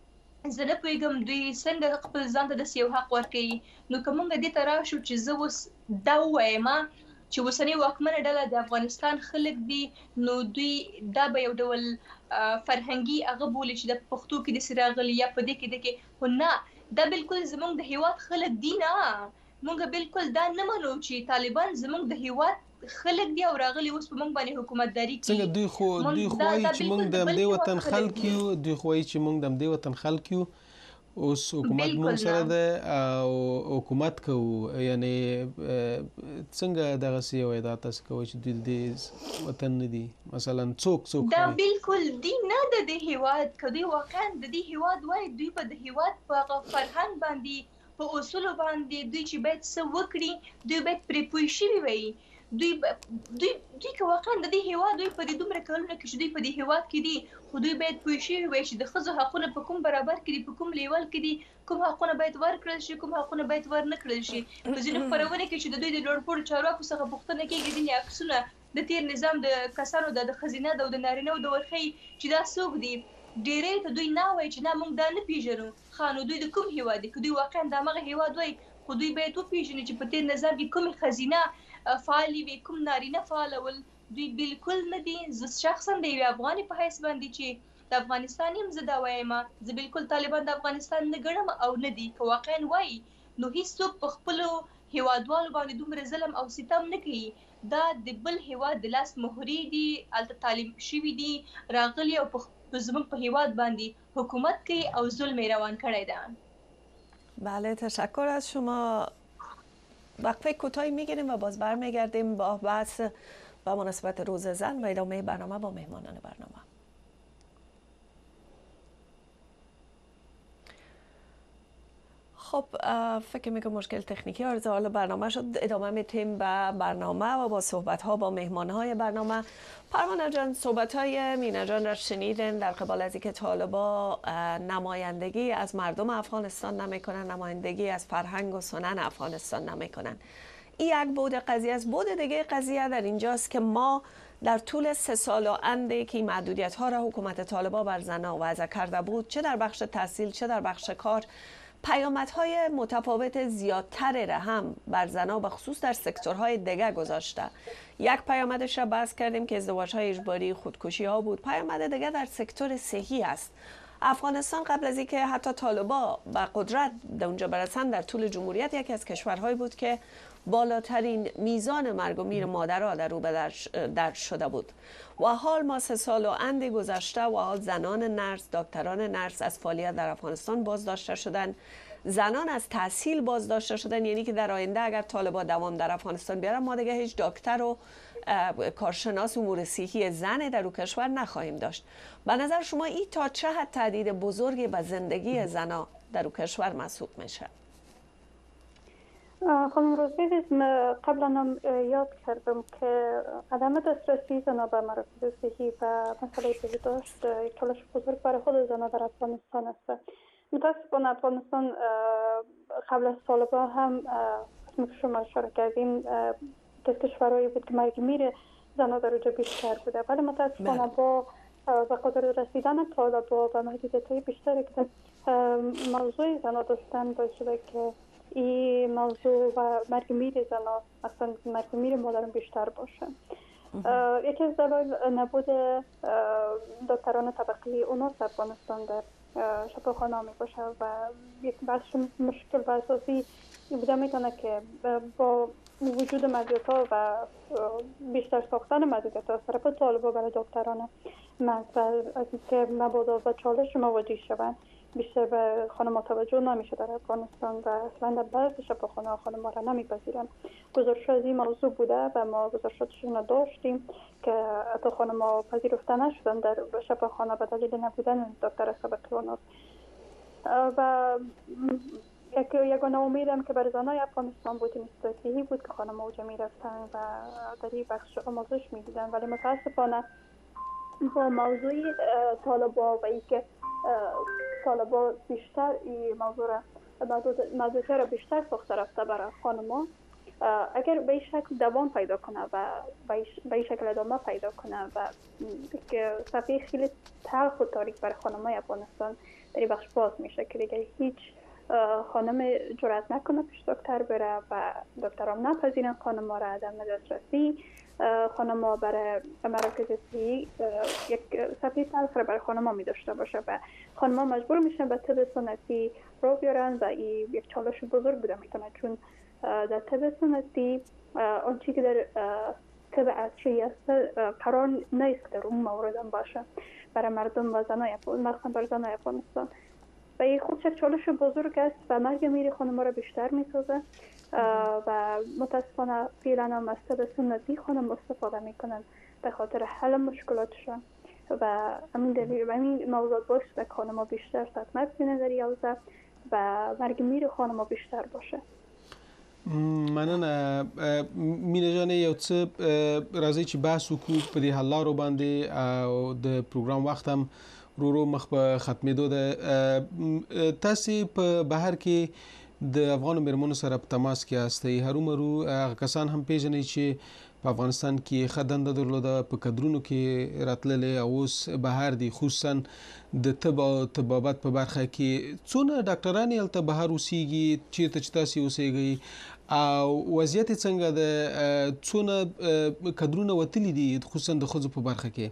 زه نه پوهېږم دوی څنګه خپل ځان ته داسې یو حق ورکوي. نو که موږ دې ته راشو چې زه اوس دا ووایم چې اوسنۍ واکمنه ډله د افغانستان خلک دي، نو دوی دا به یو ډول فرهنګي هغه بولي چې د پښتو کې داسې راغلي یا په دې کې دې، خو نه، دا بالکل زموږ د هېواد خلک دي. نه، موږ بالکل دا نه منو چې طالبان زموږ د هېواد خلک دي او راغلي اوس په موږ باندې حکومتداري کوي. څنګه دوی خو دوی خو وایي چې موږ د همدې وطن خلک یو، دوی خو وایي چې موږ د همدې وطن خلک یو، اوس حکومت موږ سره ده او حکومت کوو. یعنی څنګه دغسې یو ادعا تاسو کوئ چې دوی د وطن نه دي؟ مثلا څوک څوک دا بالکل دي نه ده د هېواد. که دوی واقعا د دې هېواد وایي، دوی به د هېواد په هغه فرهنګ باندې، په اصولو باندې دوی چې باید څه وکړي دوی باید پرې پوه شوي وي. دوی دوی دوی که واقعا د دې هېواد دوی په دې دومره کلونو کې چې دوی په دې هېواد کې دي، خو دوی باید پوه شوي وي چې د ښځو حقونه په کوم برابر کې دي، په کوم لیول کې دي، کوم حقونه باید ورکړل شي، کوم حقونه باید ورنه کړل شي. په ځینو خپرونو کې چې د دوی د لوړپوړو چارواکو څخه پوښتنه کېږي، ځینې عکسونه د تېر نظام د کسانو د ښځینه ده او د نارینهو د ورښیي چې دا څوک دي. ډېری ته دوی نه وایي چې نه موږ دا نه پېژنو. ښه، نو دوی د کوم هېواد دي؟ که دوی واقعا د همغه هېواد وایي، خو دوی باید وپېژني چې په تېر نظام کې کومې ښځینه فعالې وي، کوم نارینه فعاله ول. دوی بالکل نه دي. زه شخصا د یوې افغانې په حیث باندې چې د افغانستان یم، زه دا وایم، زه بالکل طالبان د افغانستان نه ګڼم او نه دي. که واقعا وایي نو هېڅوک په خپلو هېوادوالو باندې دومره ظلم او ستم نه کوي. دا د بل هېواد د لاس مهرې دي، هلته تعلیم شوي دي، راغلي او په زموږ په هېواد باندې حکومت کوي او ظلم یې روان کړی ده. بله، تشکر از شما. وقفه کوتاهی میگیریم و باز برمیگردیم با بحث با مناسبت روز زن و ادامه برنامه با مهمانان برنامه. خب فکر میکنم مشکل تکنیکی عارض حال برنامه شد. ادامه میتیم به برنامه و با صحبت ها با مهمان های برنامه. پروانه جان، صحبت های مینا جان را شنیدن در قبال از اینکه طالبا نمایندگی از مردم افغانستان نمیکنن، نمایندگی از فرهنگ و سنن افغانستان نمیکنن. این یک بود قضیه است. بود دیگه قضیه در اینجاست که ما در طول سه سال و انده که محدودیت ها را حکومت طالبان بر زنان وضع کرده بود، چه در بخش تحصیل چه در بخش کار، پیامدهای متفاوت زیادتر را هم بر زنان به خصوص در سکتورهای دیگه گذاشته. یک پیامدش را بحث کردیم که ازدواج‌های اجباری، خودکشی ها بود. پیامد دیگه در سکتور صحی است. افغانستان قبل از اینکه حتی طالبان به قدرت در اونجا برسند، در طول جمهوریت یکی از کشورهایی بود که بالاترین میزان مرگ و میر مادرها در او به در شده بود و حال ما سه سال و اندی گذشته و حال زنان نرس، دکتران نرس از فعالیت در افغانستان بازداشته شدن، زنان از تحصیل بازداشته شدن. یعنی که در آینده اگر طالبان دوام در افغانستان بیارن، ما دیگه هیچ دکتر و کارشناس امور صحی زن در او کشور نخواهیم داشت. به نظر شما این تا چه حد تهدید بزرگی به زندگی زنان در او کشور محسوب میشه؟ خانم روزبیدیز، قبلا هم یاد کردم که عدم دسترسی زنان به مراکز صحی و مسئله بهداشت یک چالش بزرگ برای خود زنان در افغانستان است. متاسفانه افغانستان قبل از طالبان هم اسم شما اشاره کردیم که کشورهایی بود که مرگ میر زنان در اونجا بیشتر بوده، ولی متاسفانه با به خاطر رسیدن طالبان و محدودیت‌های بیشتری که موضوع زنان داشتن باعث شده که این موضوع و مرگ میر زنان، اصلا مرگ میر مادران بیشتر باشه. یکی از دلایل نبود دکتران طبقه اوناس افغانستان در شفاخانه می باشه و یک بخش مشکل و اساسی بوده میتونه که با وجود محدودیت‌ها و بیشتر ساختن محدودیت‌ها از طرف طالبان برای دکتران مرد و از اینکه مبادا و چالش مواجه شوند، بیشتر به خانم‌ها توجه نمیشه در افغانستان و اصلا در بعضی شفاخانه‌ها خانم‌ها را نمیپذیرند. گزارش از این موضوع بوده و ما گزارشاتشون را داشتیم که حتی خانم‌ها پذیرفته نشدن در شفاخانه به دلیل نبودن دکتر طبقه اوناس. و یک یگانه امیدم که برای زنای افغانستان بود این صحیح بود که خانم‌ها اونجا میرفتن و در این بخش آموزش میدیدن، ولی متاسفانه با موضوع طالبان و اینکه طالبان بیشتر این موضوع را محدودیت‌ها را بیشتر ساخته رفته برای خانم‌ها، اگر به این شکل دوام پیدا کنه و به این شکل ادامه پیدا کنه و که صفحه خیلی تلخ و تاریک برای خانم‌های افغانستان در این بخش باز میشه که دیگه هیچ خانم جرأت نکنه پیش دکتر بره و دکترام نپذیرن خانم‌ها را، عدم دسترسی خانم‌ها برای مراکز صحی یک صفحه تلخ برای خانم‌ها می داشته باشه و خانم‌ها مجبور میشن به طب سنتی رو بیارن و این یک چالش بزرگ بوده میتونه، چون در طب سنتی آنچه که در طب عصری است قرار نیست که در اون مورد هم باشه برای مردم و زنای مخصوصا برای زنای افغانستان و این خودش یک چالش بزرگ است و مرگ میر خانم‌ها را بیشتر میسازه و متاسفانه فعلا هم از طب سنتی خانم استفاده میکنن به خاطر حل مشکلاتشان و همین دلیل و همین موضوعات باعث شده که خانم‌ها بیشتر صدمه ببینن در یوزه و مرگ میر خانم‌ها بیشتر باشه. مننه مینه جان، یو څه راځي چې بحث وکړو په دې حل لارو باندې او د پروګرام وخت هم ورو ورو مخ په ختمېدو ده. تاسو په بهر کې د افغان میرمنو سره په تماس کې یاستئ، هرومرو هغه کسان هم پیژنئ چې په افغانستان کې ښه دنده درلوده، په کدرونو کې راتللې او اوس بهر دي، خصوصا د طب او طبابت په برخه کې. څونه ډاکټران یې هلته بهر اوسېږي، چېرته چې تاسې اوسېږئ او وضعیت څنګه ده، څونه کدرونه وتلي دي خصوصا د ښځو په برخه کې؟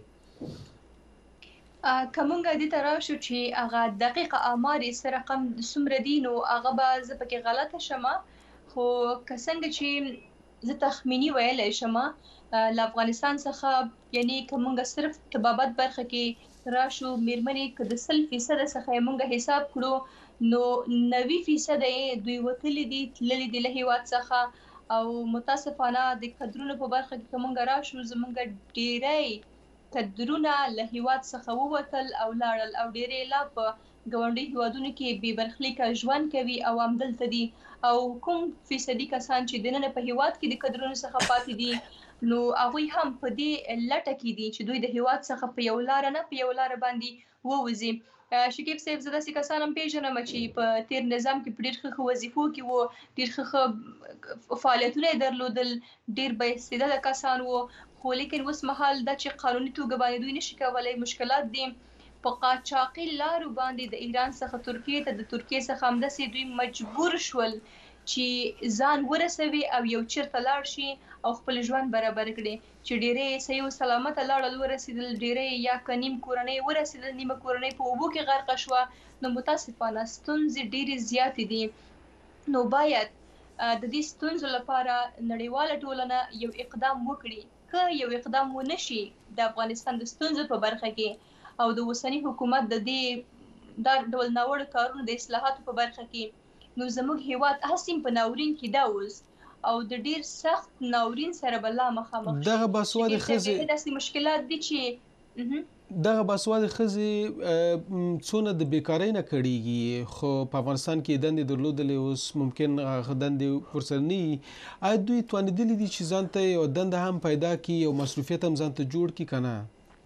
که مونږ دې ته راشو چې هغه دقیق آمار یې څه رقم څومره دي، نو هغه به زه پکې غلطه شمه، خو که څنګه چې زه تخمیني ویلی شمه له افغانستان څخه، یعنی که مونږ صرف طبابت برخه کې راشو میرمنې که د سل فیصده څخه یې مونږ حساب کړو نو نوي فیصده یې دوی وتلي دي، تللي دي له هېواد څخه. او متاسفانه د کدرونو په برخه کې که مونږ راشو زمونږ ډیری کدرونه له هېواد څخه ووتل او لاړل او ډیری لا په ګاونډي هېوادونو کې بې برخلیکه ژوند کوي او همدلته دي. او کوم فیصدي کسان چې دننه په هېواد کې د کدرونو څخه پاتې دي نو هغوی هم په دې لټه کې دي چې دوی د هېواد څخه په یو لاره نه په یو لاره باندې ووځي. شکیب صاحب زه داسې کسان هم پیژنم چې په تیر نظام کې په ډېر ښه وظیفو کې وو، ډېر ښه فعالیتونه یې درلودل، ډېر با استعداده کسان وو، خو لیکن اوس مهال دا چې قانوني توګه باندې دوی نشي کولی، مشکلات دي. په قاچاقي لارو باندې د ایران څخه ترکیې ته، د ترکیې څخه همداسې دوی مجبور شول چې ځان ورسوي او یو چیرته لاړ شي او خپل ژوند برابر کړي، چې ډېری صحیح او سلامته لاړل ورسېدل، ډېری یا که نیم کورنۍ ورسېدل، نیمه کورنۍ په اوبو کې غرقه شوه. نو متاسفانه ستونزې ډېرې زیاتې دي. نو باید د دې ستونزو لپاره نړیواله ټولنه یو اقدام وکړي. که یو اقدام ونه شي د افغانستان د ستونزو په برخه کې او د اوسني حکومت د دې دا ډول ناوړه کارونو د اصلاحاتو په برخه کې، نو زموږ هیواد هسې په ناورین کې دا اوس او د ډیر سخت ناورین سره به لا مخامخ شي. دغه باسواده ښځې داسې مشکلات دي چې دغه باسواده ښځې څونه د بیکارۍ نه کړېږي، خو په افغانستان کې دندې درلودلې، اوس ممکن هغه دندې ورسره نه وي. آیا دوی توانېدلي دي چې ځان ته یو دنده هم پیدا کړي، یو مصروفیت هم ځان ته جوړ کړي که نه؟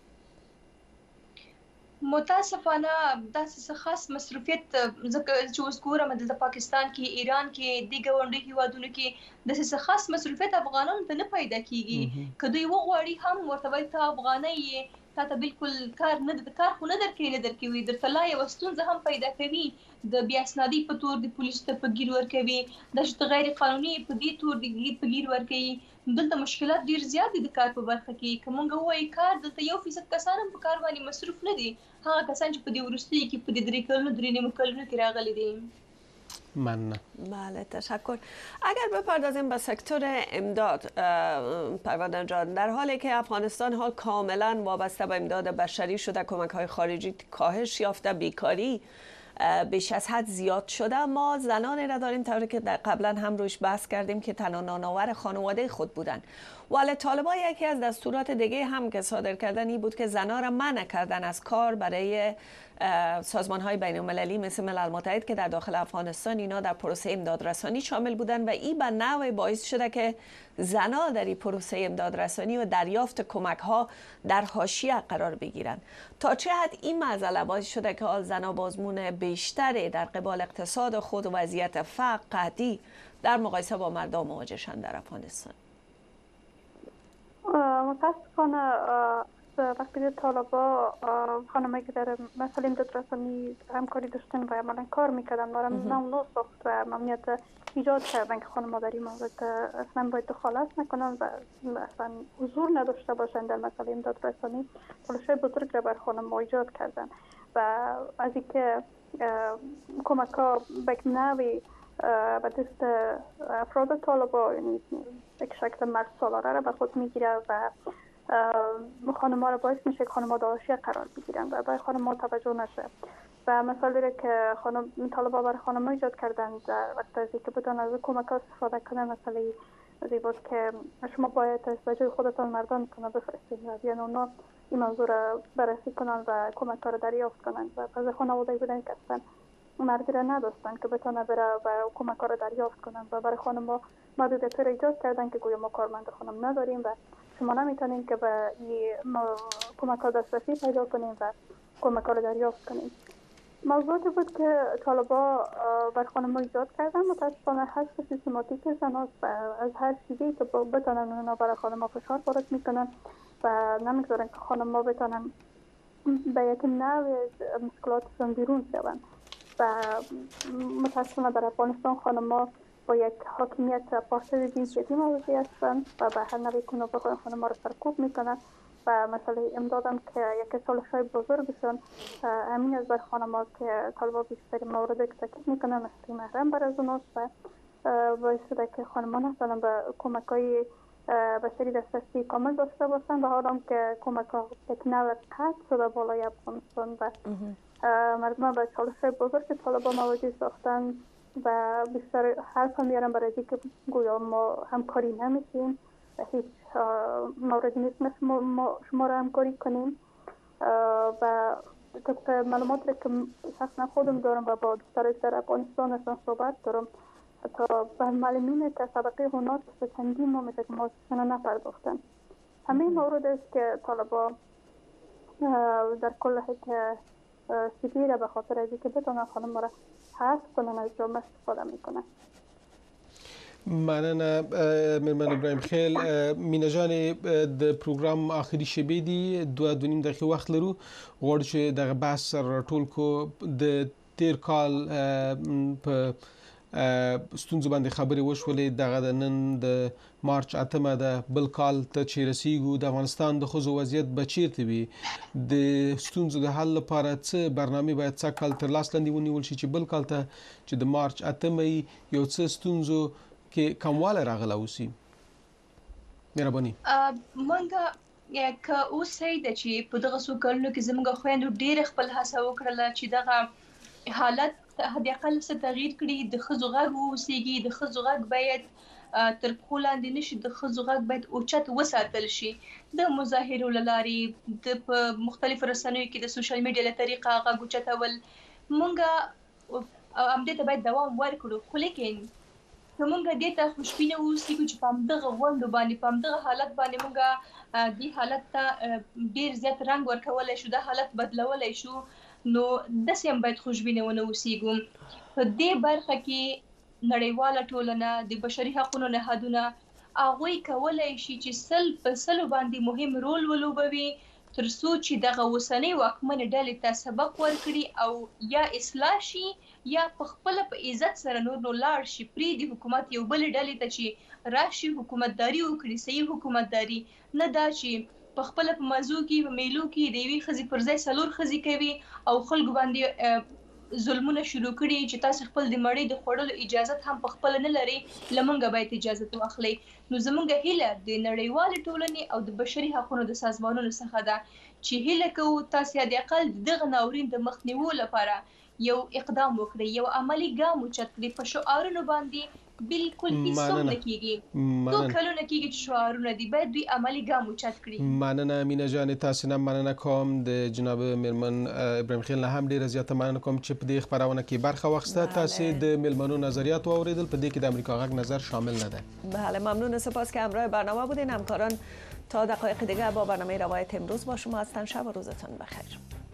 متاسفانه داسې څه خاص مصروفیت ځکه چې اوس ګورم دلته پاکستان کې، ایران کې، دې ګاونډي هیوادونو کې داسې څه خاص مصروفیت افغانانو ته نه پیدا کیږي. که دوی وغواړي هم ورته وایي ته افغانۍ یې، تا ته بالکل کار نه کار خو نه درکوي، نه درکوي، درته لا یوه ستونزه هم پیدا کوي، د بې اسنادۍ په تور د پولیسو ته په ګیر ورکوي، دا چې ته غیر قانوني په دې تور د په ګیر ورکوي. دلته مشکلات ډیر زیات دي د کار په برخه کې. که مونږ ووایو کار، دلته یو فیصد کسان هم په کار باندې مصروف نه دي، هغه کسان چې په دې وروستیو کې په دې درې کلونو درې نیمو کلونو کې راغلي دي. ممنون. بله تشکر. اگر بپردازیم به سکتور امداد پروانه جان، در حالی که افغانستان حال کاملا وابسته به امداد بشری شده، کمک های خارجی کاهش یافته، بیکاری بیش از حد زیاد شده، ما زنانی را داریم طوری که در قبلا هم روش بحث کردیم که تنها نانآور خانواده خود بودن. ولی طالبان یکی از دستورات دیگه هم که صادر کردن این بود که زنها را منع کردن از کار برای سازمان های بین المللی مثل ملل متحد که در داخل افغانستان اینا در پروسه امداد رسانی شامل بودن و این به نوعی باعث شده که زنها در این پروسه امداد رسانی و دریافت کمک ها در حاشیه قرار بگیرند. تا چه حد این مسئله باعث شده که آل زنها بازمون بیشتری در قبال اقتصاد خود و وضعیت فقر قحطی در مقایسه با مردم مواجه شدند در افغانستان؟ متاسفانه وقتی طالبا خانمایی که در مسئله امداد رسانی همکاری داشتن و عملا کار میکردن، نام نو ساخت و ممنوعیت ایجاد کردن که خانم‌ها در این مورد اصلا باید دخالت نکنن و اصلا حضور نداشته باشن در مسئله امداد رسانی، تلاش‌های بزرگ را بر خانم‌ها ایجاد کردن و از اینکه کمک‌ها به نوعی به دست افراد طالبا، یعنی یک شکل مرد سالاره را به خود میگیره و خانم‌ها را باعث میشه که خانم‌ها در حاشیه قرار بگیرن و برای خانم‌ها توجه نشه. و مثالی را که خانم طالبا برای خانم‌ها ایجاد کردن وقت از اینکه بتونن از کمک‌ها استفاده کنن، مثلا زیباست که شما باید از وجه خودتان مردان کنه بفرستید و بیان اونا این موضوع را بررسی کنن و کمک‌ها را دریافت کنن و بعضی خانواده‌ای بودن که اصلا مردی را نداشتن که بتونه بره و کمک‌ها را دریافت کنن و برای خانم‌ها محدودیت را ایجاد کردن که گویا ما کارمند خانم نداریم و شما نمیتونین که به کمک‌ها دسترسی پیدا کنیم و کمک‌ها را دریافت کنیم. موضوعی بود که طالبا بر خانم‌ها ایجاد کردن، متاسفانه حذف سیستماتیک زناست و از هر چیزی که بتونن اونا برای خانم‌ها فشار وارد میکنن و نمیگذارن که خانم‌ها بتونن به یک نوع مشکلاتشون بیرون شون و متاسفانه در افغانستان خانم‌ها با یک حاکمیت پارسه جنسیتی مواجه هستند و به هر نوعی کنه بخواهن خانم‌ها را سرکوب میکنن و مسئله امدادم که یک سالشای بزرگشون همین از بر خانم‌ها که طالبا بیشتری مورد که تاکید میکنن مثل محرم بر از اوناست و باعث شده که خانم‌ها نتونن به کمک‌های بشری دسترسی کامل داشته باشن و حالا که کمک‌ها یک نوع قطع شده بالای افغانستان و مردم به چالش‌های بزرگ که طالبا مواجه ساختن و بیشتر حرف هم میارن برای اینکه گویا ما همکاری نمیشیم و هیچ موردی نیست مثل ما شما را همکاری کنیم و طبق معلوماتی که شخصا خودم دارم و با دوستانم در افغانستان اصلا صحبت دارم، تا به معلمین که سابقه هنات به چندین ماه میشه که ماسشون نپرداختن. همه مورد است که طالبا در کل که سیبیل به خاطر از اینکه بتونن خانم را حذف کنن از جامعه استفاده میکنن. مننه میرمن ابراهیم خیل. مینه جان د پروګرام آخري شېبې دي دوه دوه نیم دقیقې وخت لرو. غواړو چې دغه بحث سره راټول کو. د تیر کال په ستونزو باندې خبرې وشولې. دغه د نن د مارچ اتمه ده، بل کال ته چې رسیږو د افغانستان د ښځو وضعیت به چیرته وي؟ د ستونزو د حل لپاره څه برنامې باید څه کال تر لاس لاندې ونیول شي چې بل کال ته چې د مارچ اتمه یو څه ستونزو کې کموالی راغلی اوسي؟ مهرباني. مونږ که اوس صحیح ده چې په دغه څو کلونو کې زموږ خویندو ډېر خپل هڅه وکړله چې دغه حالت حد اقل څه تغییر کړي. د ښځو غږ واوسیږي، د ښځو غږ باید تر پښو لاندې نشي، د ښځو غږ باید اوچت وساتل شي. د مظاهرو له لارې، د په مختلفو رسنیو کې د سوشل میډیا له طریقه غږ اوچتول، مونږ همدې ته باید دوام ورکړو. خو لیکن که مونږ دې ته خوشبینه اوسیږو چې په همدغه غونډو باندې، په همدغه حالت باندې مونږ دې حالت ته ډېر زیات رنګ ورکولی شو، دا حالت بدلولی شو، نو داسې هم باید خوشبینه ونه اوسیږو. په دې برخه کې نړیواله ټولنه، د بشري حقونو نهادونه، هغوی کولی شي چې سل په سلو باندې مهم رول ولوبوي تر څو چې دغه اوسنۍ واکمنې ډلې ته سبق ورکړي او یا اصلاح شي یا په خپله په عزت سره نور نو لاړ شي. پرېږدي حکومت یو بلې ډلې ته چې راشي حکومتداري وکړي، صحیح حکومتداري، نه دا چې په خپله په موضوع کې په میلو کې د یوې ښځې پر ځای څلور ښځې کوي او خلکو باندې ظلمونه شروع کړي چې تاسو خپل د مړۍ د خوړلو اجازت هم په خپله نه لرئ، له موږ باید اجازت واخلئ. نو زموږ هیله د نړیوالې ټولنې او د بشري حقونو د سازمانونو څخه ده چې هیله کوو تاسو د اقل دغه ناورین د مخنیوي لپاره یو اقدام وکړئ، یو عملی ګام اوچت کړئ. په شعارونو باندې بالکل هیڅ هم نه کیږي. څو کلونه کیږي چې شعارونه دي، باید دوی عملی ګام اوچت کړي. مننه مینه جان، تاسو نه مننه کوم. د جناب میرمن ابراهیم خیل نه هم ډیره زیاته مننه کوم چې په دې خبرونه کې برخه واخیسته. تاسو د میلمنو نظریات واوریدل، په دې کې د امریکا غږ نظر شامل نه ده. بله، ممنون، سپاس که همراه برنامه بودین. همکاران تا دقایق دیگه با برنامه روایت امروز با شما هستند. شب و روزتان بخیر.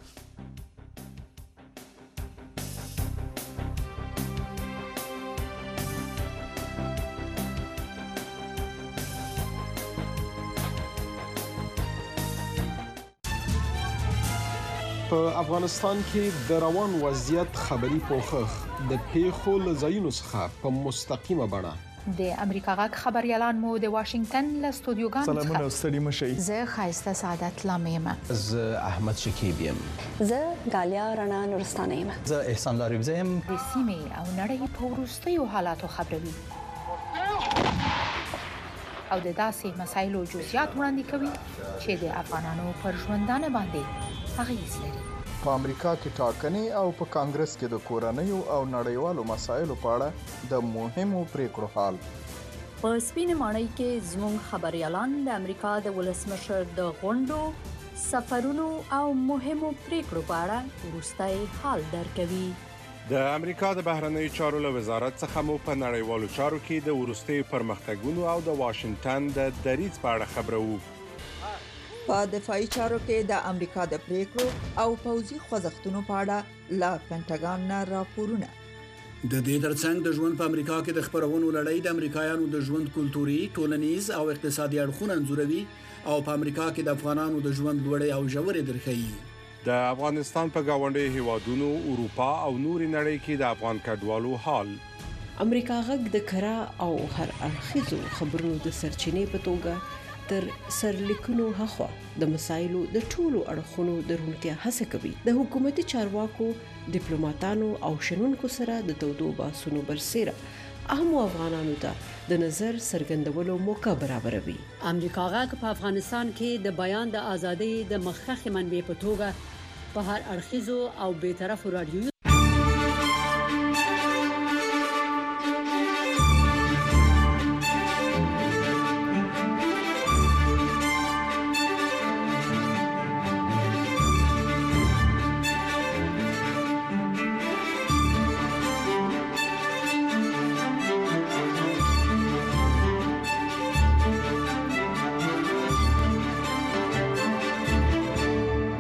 په افغانستان کې د روان وضعیت خبري پوښښ د پیښو له ځایونو څخه په مستقیمه بڼه د امریکا غږ خبريالان مو د واشنگټن له استودیوګانو څخه سلامونه ستړي مشئ. زه خایسته سعادت لامیم. زه احمد شکیب یم. زه غالیا رڼا نورستانه یم. زه احسان لاریبزه یم. د سیمې او نړۍ په وروستیو حالاتو خبروي او د داسې مسایلو جزئیات وړاندې کوي چې د افغانانو پر ژوندانه باندې اغیز لري. په امریکا کې ټاکنې او په کانګرس کې د کورنیو او نړیوالو مسایلو په اړه د مهمو پریکړو حال. په سپینې ماڼۍ کې زموږ خبريالان د امریکا د ولسمشر د غونډو، سفرونو او مهمو پریکړو په اړه وروستي حال درکوي. د امریکا د بهرنیو چارو له وزارت څخه مو په نړیوالو چارو کې د وروستي پرمختګونو او د واشنگټن د دریځ په اړه خبرو. په دفاعي چارو کې د امریکا د پریکړو او پوځي خوځښتونو په اړه لا پینټاګان نه راپورونه. د دې ترڅنګ د ژوند په امریکا کې د خبرونو لړۍ د امریکایانو د ژوند کلتوري، ټولنیز او اقتصادي اړخونه انځوروي او په امریکا کې د افغانانو د ژوند لوړې او ژورې درښيي. د افغانستان په گاونډي هیوادونو، اروپا او نورې نړۍ کې د افغان کډوالو حال. امریکا غږ د کرا او هر اړخیزو خبرونو د سرچینې په توګه تر سرلیکونو هخوا د مسایلو د ټولو اړخونو د روڼتیا هڅه کوي. د حکومتي چارواکو، ډیپلوماټانو او شنونکو سره د تودو بحثونو برسېره اهمو افغانانو ته د نظر څرګندولو موقع برابروي. امریکا غږ په افغانستان کې د بیان د ازادۍ د مخکښې منبع په توګه په هر اړخیزو او بیطرفو رادیوي